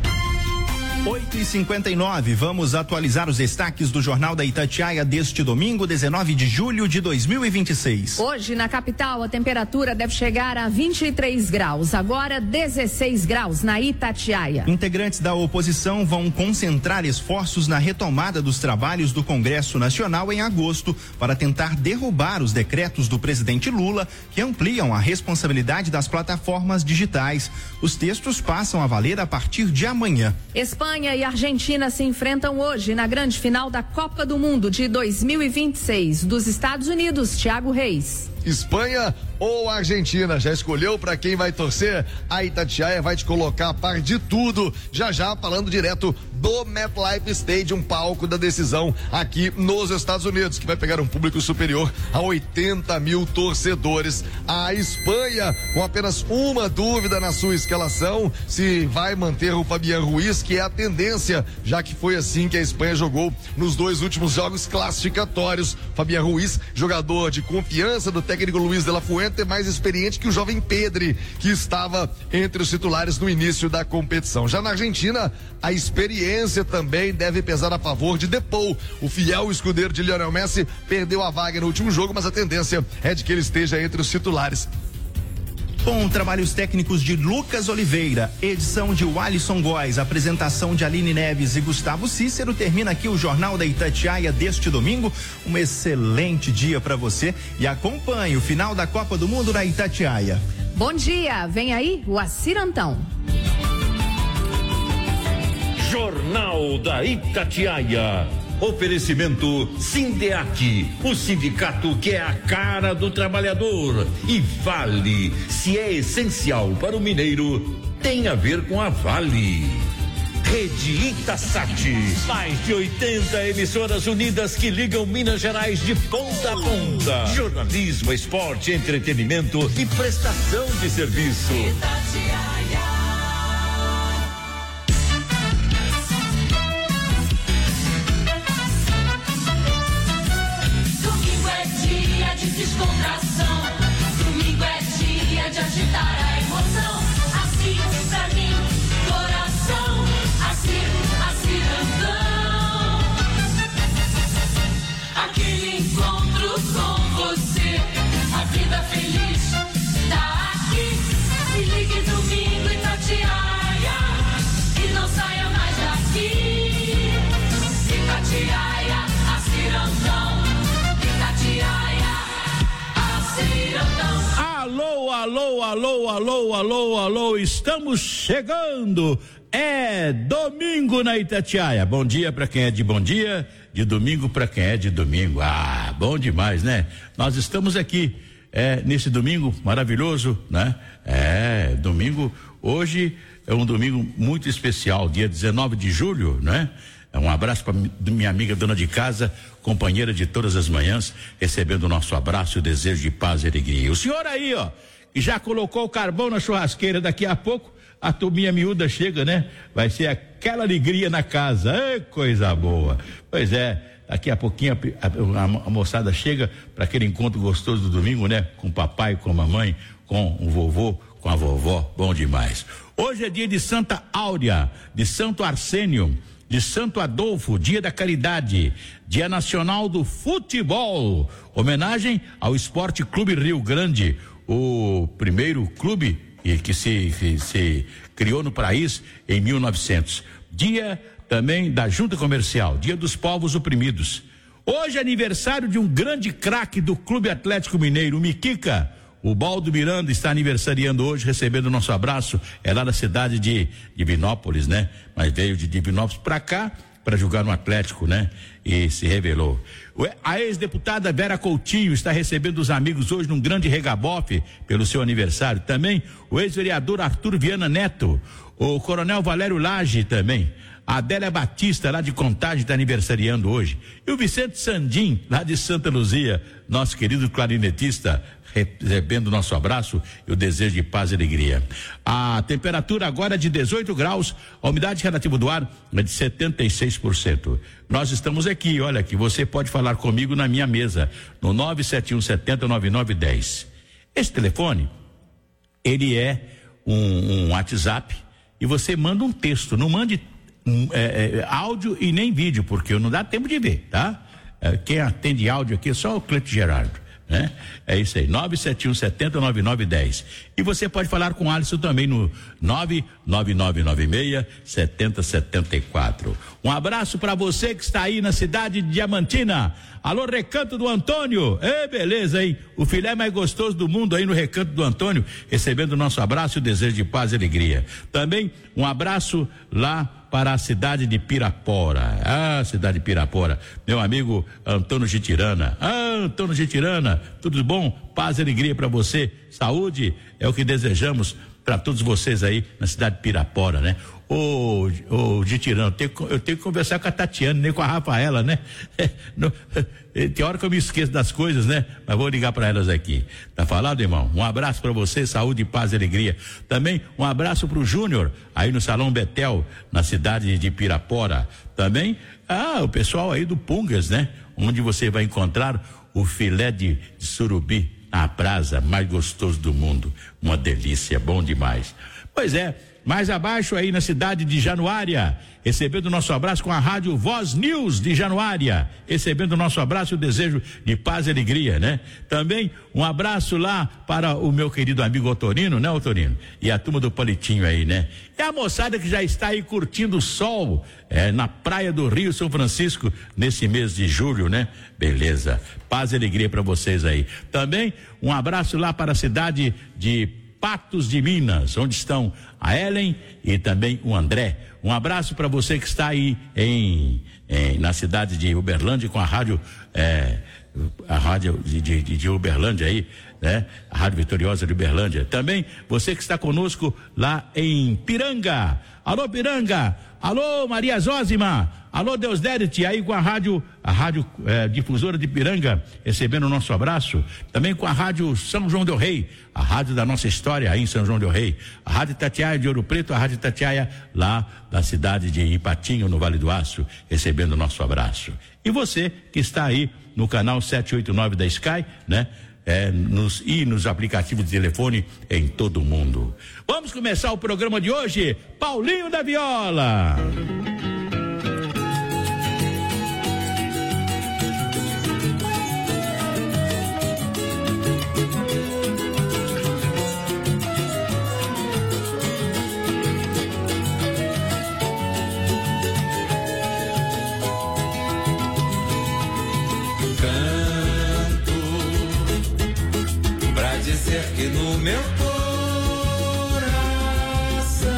8h59, vamos atualizar os destaques do Jornal da Itatiaia deste domingo, 19 de julho de 2026. Hoje, na capital, a temperatura deve chegar a 23 graus, agora 16 graus na Itatiaia. Integrantes da oposição vão concentrar esforços na retomada dos trabalhos do Congresso Nacional em agosto para tentar derrubar os decretos do presidente Lula que ampliam a responsabilidade das plataformas digitais. Os textos passam a valer a partir de amanhã. Espanha e Argentina se enfrentam hoje na grande final da Copa do Mundo de 2026 dos Estados Unidos. Thiago Reis. Espanha ou Argentina? Já escolheu para quem vai torcer? A Itatiaia vai te colocar a par de tudo. Já falando direto do MetLife Stadium, palco da decisão aqui nos Estados Unidos, que vai pegar um público superior a 80 mil torcedores. A Espanha com apenas uma dúvida na sua escalação, se vai manter o Fabián Ruiz, que é a tendência, já que foi assim que a Espanha jogou nos 2 últimos jogos classificatórios. Fabián Ruiz, jogador de confiança do técnico Luiz de la Fuente, mais experiente que o jovem Pedri, que estava entre os titulares no início da competição. Já na Argentina, a experiência também deve pesar a favor de Depou. O fiel escudeiro de Lionel Messi perdeu a vaga no último jogo, mas a tendência é de que ele esteja entre os titulares. Com trabalhos técnicos de Lucas Oliveira, edição de Walisson Góes, apresentação de Aline Neves e Gustavo Cícero, termina aqui o Jornal da Itatiaia deste domingo. Um excelente dia para você e acompanhe o final da Copa do Mundo na Itatiaia. Bom dia, vem aí o Acirantão. Jornal da Itatiaia. Oferecimento Sindeac, o sindicato que é a cara do trabalhador. E Vale, se é essencial para o mineiro, tem a ver com a Vale. Rede Itasat, mais de 80 emissoras unidas que ligam Minas Gerais de ponta a ponta. Jornalismo, esporte, entretenimento e prestação de serviço. Descontração, domingo é dia de agitar a emoção. Assim pra mim, coração, acirantão. Aquele encontro com você, a vida feliz tá aqui. Se ligue domingo Itatiaia e não saia mais daqui. Itatiaia, acirantão. Itatiaia. Alô, estamos chegando. É domingo na Itatiaia. Bom dia para quem é de bom dia, de domingo para quem é de domingo. Ah, bom demais, né? Nós estamos aqui nesse domingo maravilhoso, né? Domingo, hoje é um domingo muito especial, dia 19 de julho, né? Um abraço para minha amiga dona de casa, companheira de todas as manhãs, recebendo o nosso abraço e o desejo de paz e alegria. O senhor aí, ó, que já colocou o carvão na churrasqueira, daqui a pouco a turminha miúda chega, né? Vai ser aquela alegria na casa, coisa boa. Pois é, daqui a pouquinho a moçada chega para aquele encontro gostoso do domingo, né? Com o papai, com a mamãe, com o vovô, com a vovó, bom demais. Hoje é dia de Santa Áurea, de Santo Arsênio, de Santo Adolfo, dia da caridade, dia nacional do futebol, homenagem ao Esporte Clube Rio Grande, o primeiro clube que se criou no país em 1900. Dia também da Junta Comercial, dia dos povos oprimidos. Hoje é aniversário de um grande craque do Clube Atlético Mineiro, o Miquica. O Baldo Miranda está aniversariando hoje, recebendo o nosso abraço. É lá da cidade de Divinópolis, né? Mas veio de Divinópolis para cá para jogar no Atlético, né? E se revelou. A ex-deputada Vera Coutinho está recebendo os amigos hoje num grande regabofe pelo seu aniversário. Também o ex-vereador Arthur Viana Neto, o coronel Valério Lage também. A Adélia Batista, lá de Contagem, está aniversariando hoje. E o Vicente Sandim, lá de Santa Luzia, nosso querido clarinetista, recebendo o nosso abraço e o desejo de paz e alegria. A temperatura agora é de 18 graus, a umidade relativa do ar é de 76%. Nós estamos aqui, olha aqui, você pode falar comigo na minha mesa, no 971709910. Esse telefone, ele é um WhatsApp e você manda um texto, não mande áudio e nem vídeo, porque não dá tempo de ver, tá? Quem atende áudio aqui é só o Cleito Gerardo, né? É isso aí, 971709910. E você pode falar com o Alisson também no 99996-7074. Um abraço para você que está aí na cidade de Diamantina. Alô, Recanto do Antônio. Beleza, hein? O filé mais gostoso do mundo aí no Recanto do Antônio, recebendo o nosso abraço e o desejo de paz e alegria. Também um abraço lá para a cidade de Pirapora. Cidade de Pirapora. Meu amigo Antônio Gitirana. Antônio Gitirana, tudo bom? Paz e alegria para você. Saúde é o que desejamos para todos vocês aí na cidade de Pirapora, né? Ô Gitirana, eu tenho que conversar com a Tatiana, nem com a Rafaela, né? Tem hora que eu me esqueço das coisas, né? Mas vou ligar para elas aqui. Tá falado, irmão? Um abraço para você, saúde, paz e alegria. Também um abraço pro Júnior, aí no Salão Betel, na cidade de Pirapora. Também, o pessoal aí do Pungas, né? Onde você vai encontrar o filé de surubi na brasa, mais gostoso do mundo. Uma delícia, bom demais. Pois é, mais abaixo aí na cidade de Januária, recebendo o nosso abraço com a rádio Voz News de Januária, recebendo o nosso abraço e o desejo de paz e alegria, né? Também um abraço lá para o meu querido amigo Otorino, né, Otorino? E a turma do Palitinho aí, né? E a moçada que já está aí curtindo o sol, na praia do Rio São Francisco, nesse mês de julho, né? Beleza, paz e alegria para vocês aí. Também um abraço lá para a cidade de Patos de Minas, onde estão a Ellen e também o André. Um abraço para você que está aí na cidade de Uberlândia com a rádio de Uberlândia aí, né? A Rádio Vitoriosa de Uberlândia. Também você que está conosco lá em Piranga. Alô, Piranga. Alô, Maria Zózima. Alô, Deus Derite, aí com a rádio difusora de Piranga, recebendo o nosso abraço. Também com a rádio São João del Rei, a rádio da nossa história aí em São João del Rei. A rádio Itatiaia de Ouro Preto, a rádio Itatiaia lá da cidade de Ipatinho, no Vale do Aço, recebendo o nosso abraço. E você que está aí no canal 789 da Sky, né? Nos aplicativos de telefone em todo o mundo. Vamos começar o programa de hoje, Paulinho da Viola. Dizer que no meu coração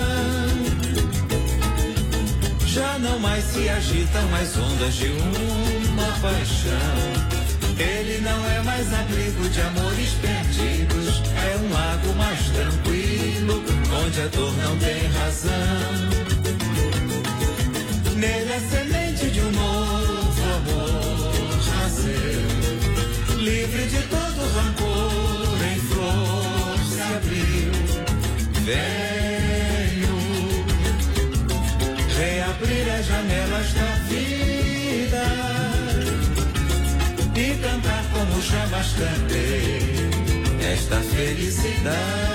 já não mais se agitam as ondas de uma paixão. Ele não é mais abrigo de amores perdidos, é um lago mais tranquilo, onde a dor não tem razão. Nele é semente de um novo amor nasceu, livre de todo rancor, em flor se abriu. Venho reabrir as janelas da vida e cantar como jamais cantei esta felicidade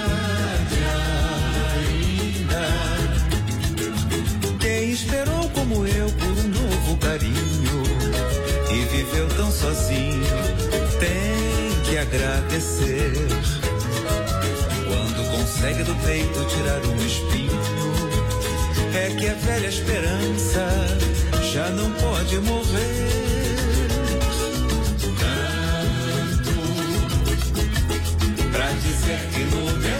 ainda. Quem esperou como eu por um novo carinho e viveu tão sozinho tem que agradecer. Quando consegue do peito tirar um espinho, é que a velha esperança já não pode morrer. Pra dizer que no meu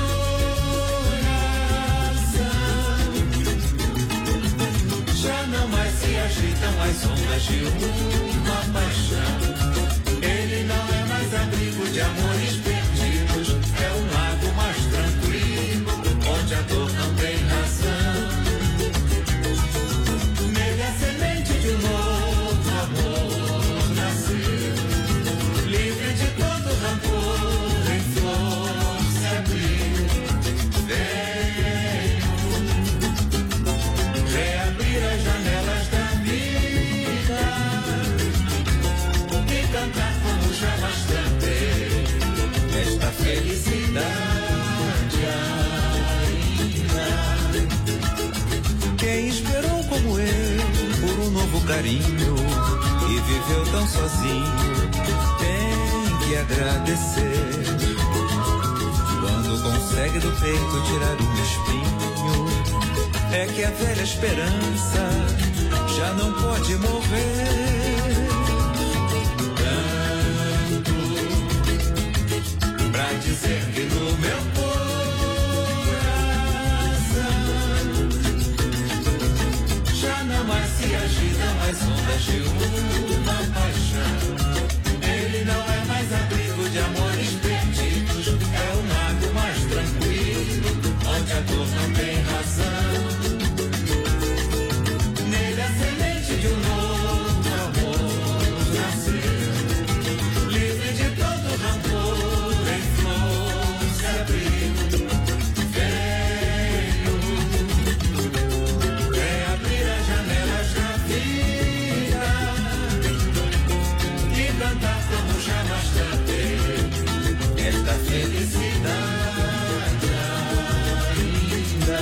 coração já não mais se agitam as ondas de uma paixão. Ele não é mais abrigo de amores perdidos, é um lago mais tranquilo, onde a dor não tem razão. Nele a semente de um novo amor nasceu, livre de todo rancor. Felicidade ainda. Quem esperou como eu por um novo carinho e viveu tão sozinho tem que agradecer. Quando consegue do peito tirar um espinho, é que a velha esperança já não pode morrer. Pra dizer que no meu coração já não mais se agitam as ondas de uma paixão. Ele não é mais abrigo de amores perdidos, é um lago mais tranquilo, onde a dor não tem razão. Nele a semente de um novo amor nasceu, livre de todo rancor. Felicidade ainda.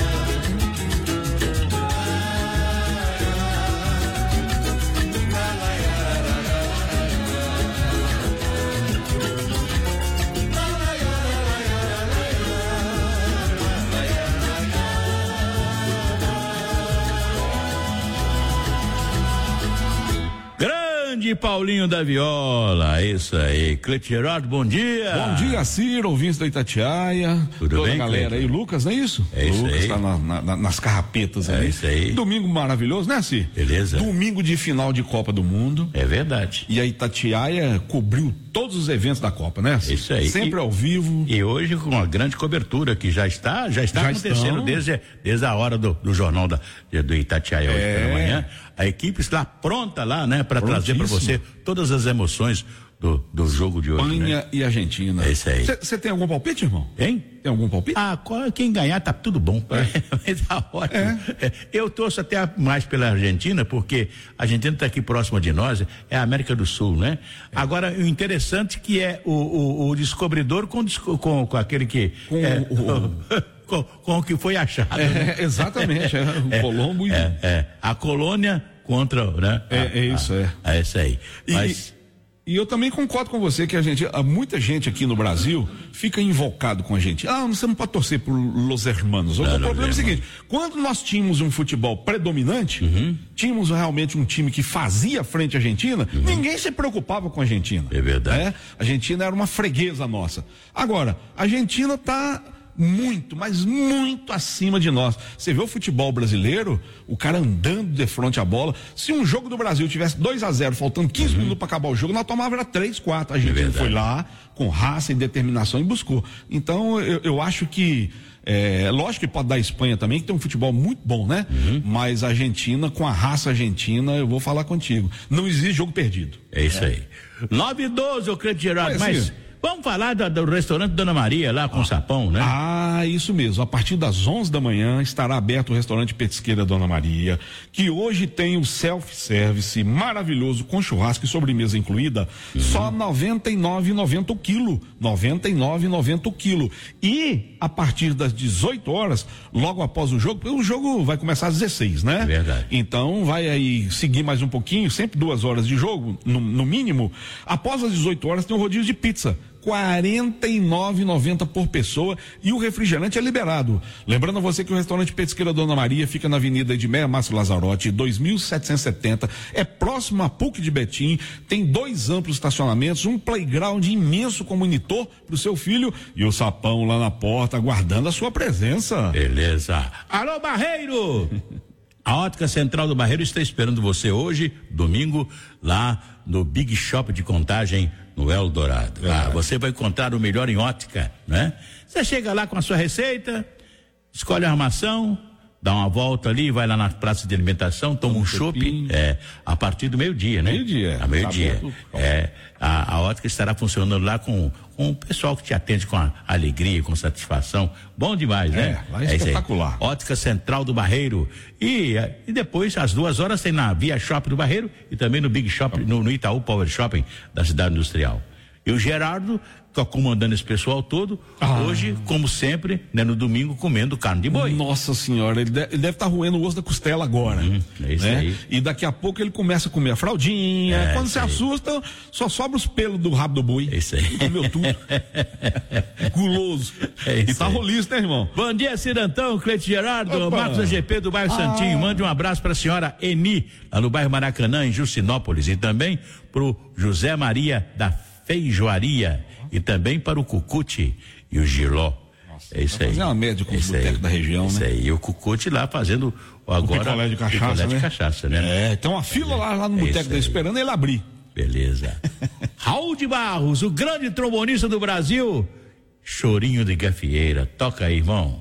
Grande Paulinho da Viola, isso aí. Cleiton Geraldo, bom dia. Bom dia, Ciro, ouvintes da Itatiaia. Tudo toda bem, a galera Cleiton? aí, Lucas, não é isso? É isso Lucas aí. tá nas carrapetas É ali. isso aí. Domingo maravilhoso, né, Ciro? Beleza. Domingo de final de Copa do Mundo. É verdade. E a Itatiaia cobriu todos os eventos da Copa, né, Ciro? Isso aí. Sempre ao vivo. E hoje com uma grande cobertura que já está acontecendo desde a hora do jornal do Itatiaia hoje pela manhã. A equipe está pronta lá, né, para trazer para você todas as emoções do jogo de hoje. Espanha, né? e Argentina. É isso aí. Você tem algum palpite, irmão? Hein? Tem algum palpite? Quem ganhar tá tudo bom. Tá ótimo. Eu torço até mais pela Argentina, porque a Argentina tá aqui próxima de nós, é a América do Sul, né? Agora, o interessante que é o descobridor com aquele que... Com o que foi achado. Né? Exatamente, o Colombo e... a colônia contra, né? É isso aí. E eu também concordo com você que muita gente aqui no Brasil fica invocado com a gente. Você não pode torcer por Los Hermanos. O problema é o seguinte, quando nós tínhamos um futebol predominante, tínhamos realmente um time que fazia frente à Argentina, ninguém se preocupava com a Argentina. É verdade. A Argentina era uma freguesa nossa. Agora, a Argentina tá muito, mas muito acima de nós. Você vê o futebol brasileiro, o cara andando de frente à bola. Se um jogo do Brasil tivesse 2-0, faltando 15 minutos para acabar o jogo, nós tomávamos era 3-4. A gente foi lá com raça e determinação e buscou. Então eu acho que lógico que pode dar a Espanha também, que tem um futebol muito bom, né? Mas a Argentina, com a raça argentina, eu vou falar contigo, não existe jogo perdido. É isso aí. 9:12, ô Cleiton Gerardo, mas vamos falar do restaurante Dona Maria lá com o Sapão, né? Isso mesmo. A partir das 11 da manhã estará aberto o restaurante Petisqueira Dona Maria, que hoje tem o self-service maravilhoso com churrasco e sobremesa incluída, só R$ 99,90 o quilo. R$ 99,90 o quilo. E a partir das 18 horas, logo após o jogo vai começar às 16, né? Verdade. Então vai aí seguir mais um pouquinho, sempre 2 horas de jogo, no mínimo. Após as 18 horas tem um rodízio de pizza. R$ 49,90 por pessoa e o refrigerante é liberado. Lembrando a você que o restaurante Petisqueira Dona Maria fica na Avenida Edmeia Márcio Lazzarotti, 2770, é próximo a PUC de Betim, tem 2 amplos estacionamentos, um playground imenso com monitor pro seu filho e o Sapão lá na porta aguardando a sua presença. Beleza. Alô, Barreiro! A Ótica Central do Barreiro está esperando você hoje, domingo, lá no Big Shop de Contagem, no Eldorado. Lá você vai encontrar o melhor em ótica, né? Você chega lá com a sua receita, escolhe a armação, dá uma volta ali, vai lá na praça de alimentação, toma um chopp, a partir do meio-dia, né? Meio-dia. A meio-dia. A ótica estará funcionando lá com o pessoal que te atende com alegria, com satisfação. Bom demais, né? Lá é espetacular. Ótica Central do Barreiro. E depois, às 2 horas, tem na Via Shop do Barreiro e também no Big Shop, no Itaú Power Shopping da Cidade Industrial. E o Gerardo está comandando esse pessoal todo, hoje, como sempre, né, no domingo, comendo carne de boi. Nossa senhora, ele deve estar roendo o osso da costela agora. É isso né? aí. E daqui a pouco ele começa a comer a fraldinha. Quando se assusta, só sobra os pelos do rabo do boi. É isso aí. Comeu tudo. Guloso. E tá roliço, né, irmão? Bom dia, Cirantão, Cleiton Gerardo, Opa. Marcos AGP do bairro Santinho. Mande um abraço para a senhora Eni, lá no bairro Maracanã, em Justinópolis. E também pro José Maria da Feijoaria. E também para o Cucute e o Giló. Nossa, é isso aí. Fazer uma média com os botecos da região, isso né? Aí. E o Cucute lá fazendo agora. O picolé de cachaça, picolé né? de cachaça, né? Tem uma fila lá no boteco dele esperando ele abrir. Beleza. Raul de Barros, o grande trombonista do Brasil. Chorinho de Gafieira. Toca aí, irmão.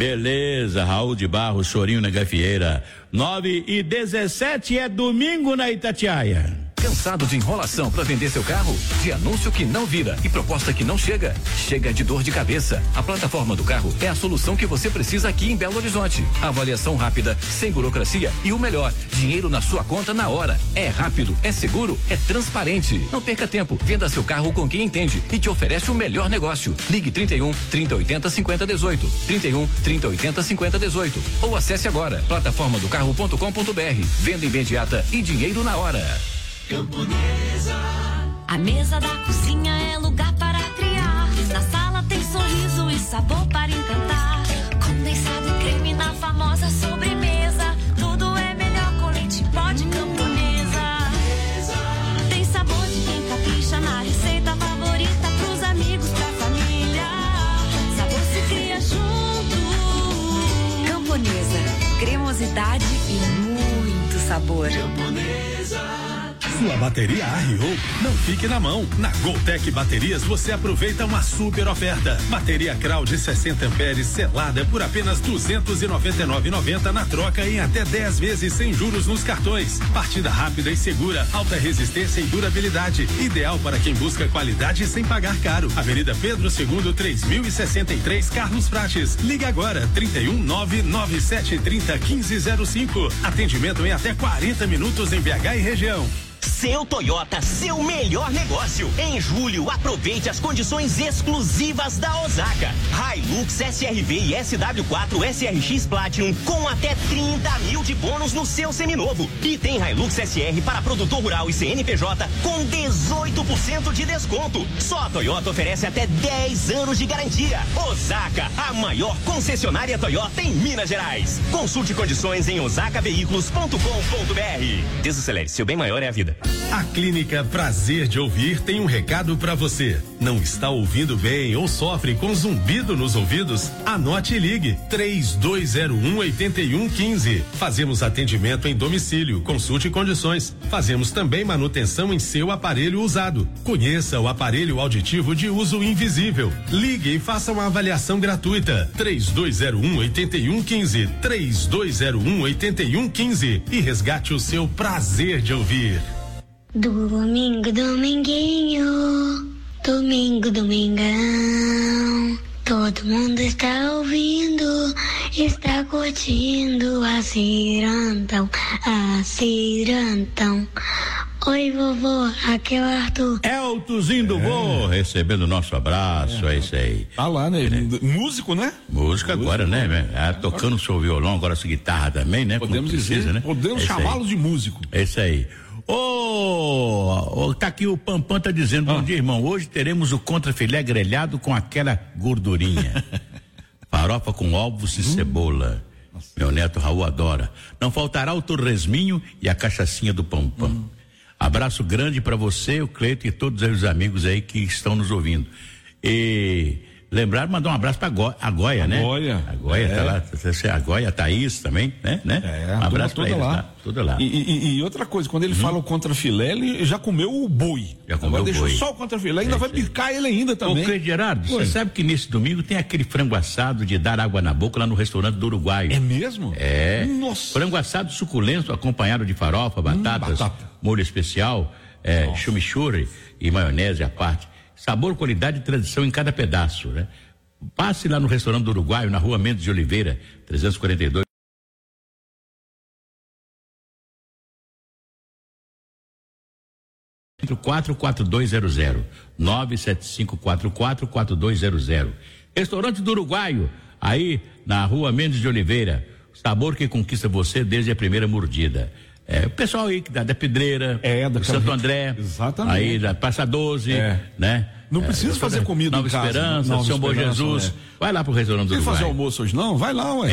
Beleza, Raul de Barros, Chorinho na Gafieira. 9h17 é domingo na Itatiaia. Cansado de enrolação para vender seu carro? De anúncio que não vira e proposta que não chega? Chega de dor de cabeça. A plataforma do carro é a solução que você precisa aqui em Belo Horizonte. Avaliação rápida, sem burocracia e o melhor, dinheiro na sua conta na hora. É rápido, é seguro, é transparente. Não perca tempo, venda seu carro com quem entende e te oferece o melhor negócio. Ligue 31 3080 5018. 31 3080 5018. Ou acesse agora plataformadocarro.com.br. Venda imediata e dinheiro na hora. Camponesa. A mesa da cozinha é lugar para criar. Na sala tem sorriso e sabor para encantar. Condensado e creme na famosa sobremesa. Tudo é melhor com leite pó de Camponesa. Tem sabor de quem capricha na receita favorita pros amigos, pra família. Sabor se cria junto. Camponesa, cremosidade e muito sabor. Camponesa. Sua bateria arriou? Não fique na mão. Na Goltec Baterias você aproveita uma super oferta. Bateria Crau de 60 amperes selada por apenas R$ 299,90 na troca em até 10 vezes sem juros nos cartões. Partida rápida e segura, alta resistência e durabilidade. Ideal para quem busca qualidade sem pagar caro. Avenida Pedro II, 3063, Carlos Prates. Ligue agora, 31997301505. Atendimento em até 40 minutos em BH e região. Seu Toyota, seu melhor negócio. Em julho, aproveite as condições exclusivas da Osaka. Hilux SRV e SW4 SRX Platinum com até 30 mil de bônus no seu seminovo. E tem Hilux SR para produtor rural e CNPJ com 18% de desconto. Só a Toyota oferece até 10 anos de garantia. Osaka, a maior concessionária Toyota em Minas Gerais. Consulte condições em osakaveículos.com.br. Desacelere, seu bem maior é a vida. A Clínica Prazer de Ouvir tem um recado para você. Não está ouvindo bem ou sofre com zumbido nos ouvidos? Anote e ligue 3201-8115. Fazemos atendimento em domicílio, consulte condições. Fazemos também manutenção em seu aparelho usado. Conheça o aparelho auditivo de uso invisível. Ligue e faça uma avaliação gratuita. 3201-8115. 3201-8115 e resgate o seu prazer de ouvir. Domingo, dominguinho, domingo, domingão. Todo mundo está ouvindo, está curtindo a cirantão, a cirantão. Oi, vovô, aqui é o Arthur. É o Tuzinho do vô, recebendo o nosso abraço, é isso aí. Tá lá, né? Músico, né? Música agora, né? Tocando o seu violão, agora essa guitarra também, né? Podemos dizer, né? Podemos chamá-lo de músico. É isso aí. Tá aqui o Pampam tá dizendo, bom dia, irmão, hoje teremos o contrafilé grelhado com aquela gordurinha. Farofa com ovos e cebola. Nossa. Meu neto Raul adora. Não faltará o torresminho e a cachaçinha do Pampam. Abraço grande para você, o Cleito e todos os amigos aí que estão nos ouvindo. E lembrar de mandar um abraço pra a Goia, né? A Goia tá lá, a Goia, a Thaís também, né? Um abraço pra eles, lá. Tudo lá. E outra coisa, quando ele fala o contrafilé, ele já comeu o boi. Agora deixou só o contrafilé, ainda vai picar ele ainda também. Ô, Cleide Gerardo, você sabe que nesse domingo tem aquele frango assado de dar água na boca lá no restaurante do Uruguai. É mesmo? É. Nossa. Frango assado suculento, acompanhado de farofa, batatas, molho especial, chimichurri e maionese à parte. Sabor, qualidade e tradição em cada pedaço, né? Passe lá no restaurante do Uruguaio, na rua Mendes de Oliveira, 342. Entre 44200 975444200. Restaurante do Uruguaio, aí na rua Mendes de Oliveira. Sabor que conquista você desde a primeira mordida. O pessoal aí da Pedreira, do Santo André, exatamente. Aí da Praça 12, né? Não precisa fazer comida Nova em casa. Esperança, São Bom Jesus. Vai lá pro restaurante do Uruguai. Quer fazer almoço hoje não? Vai lá, ué.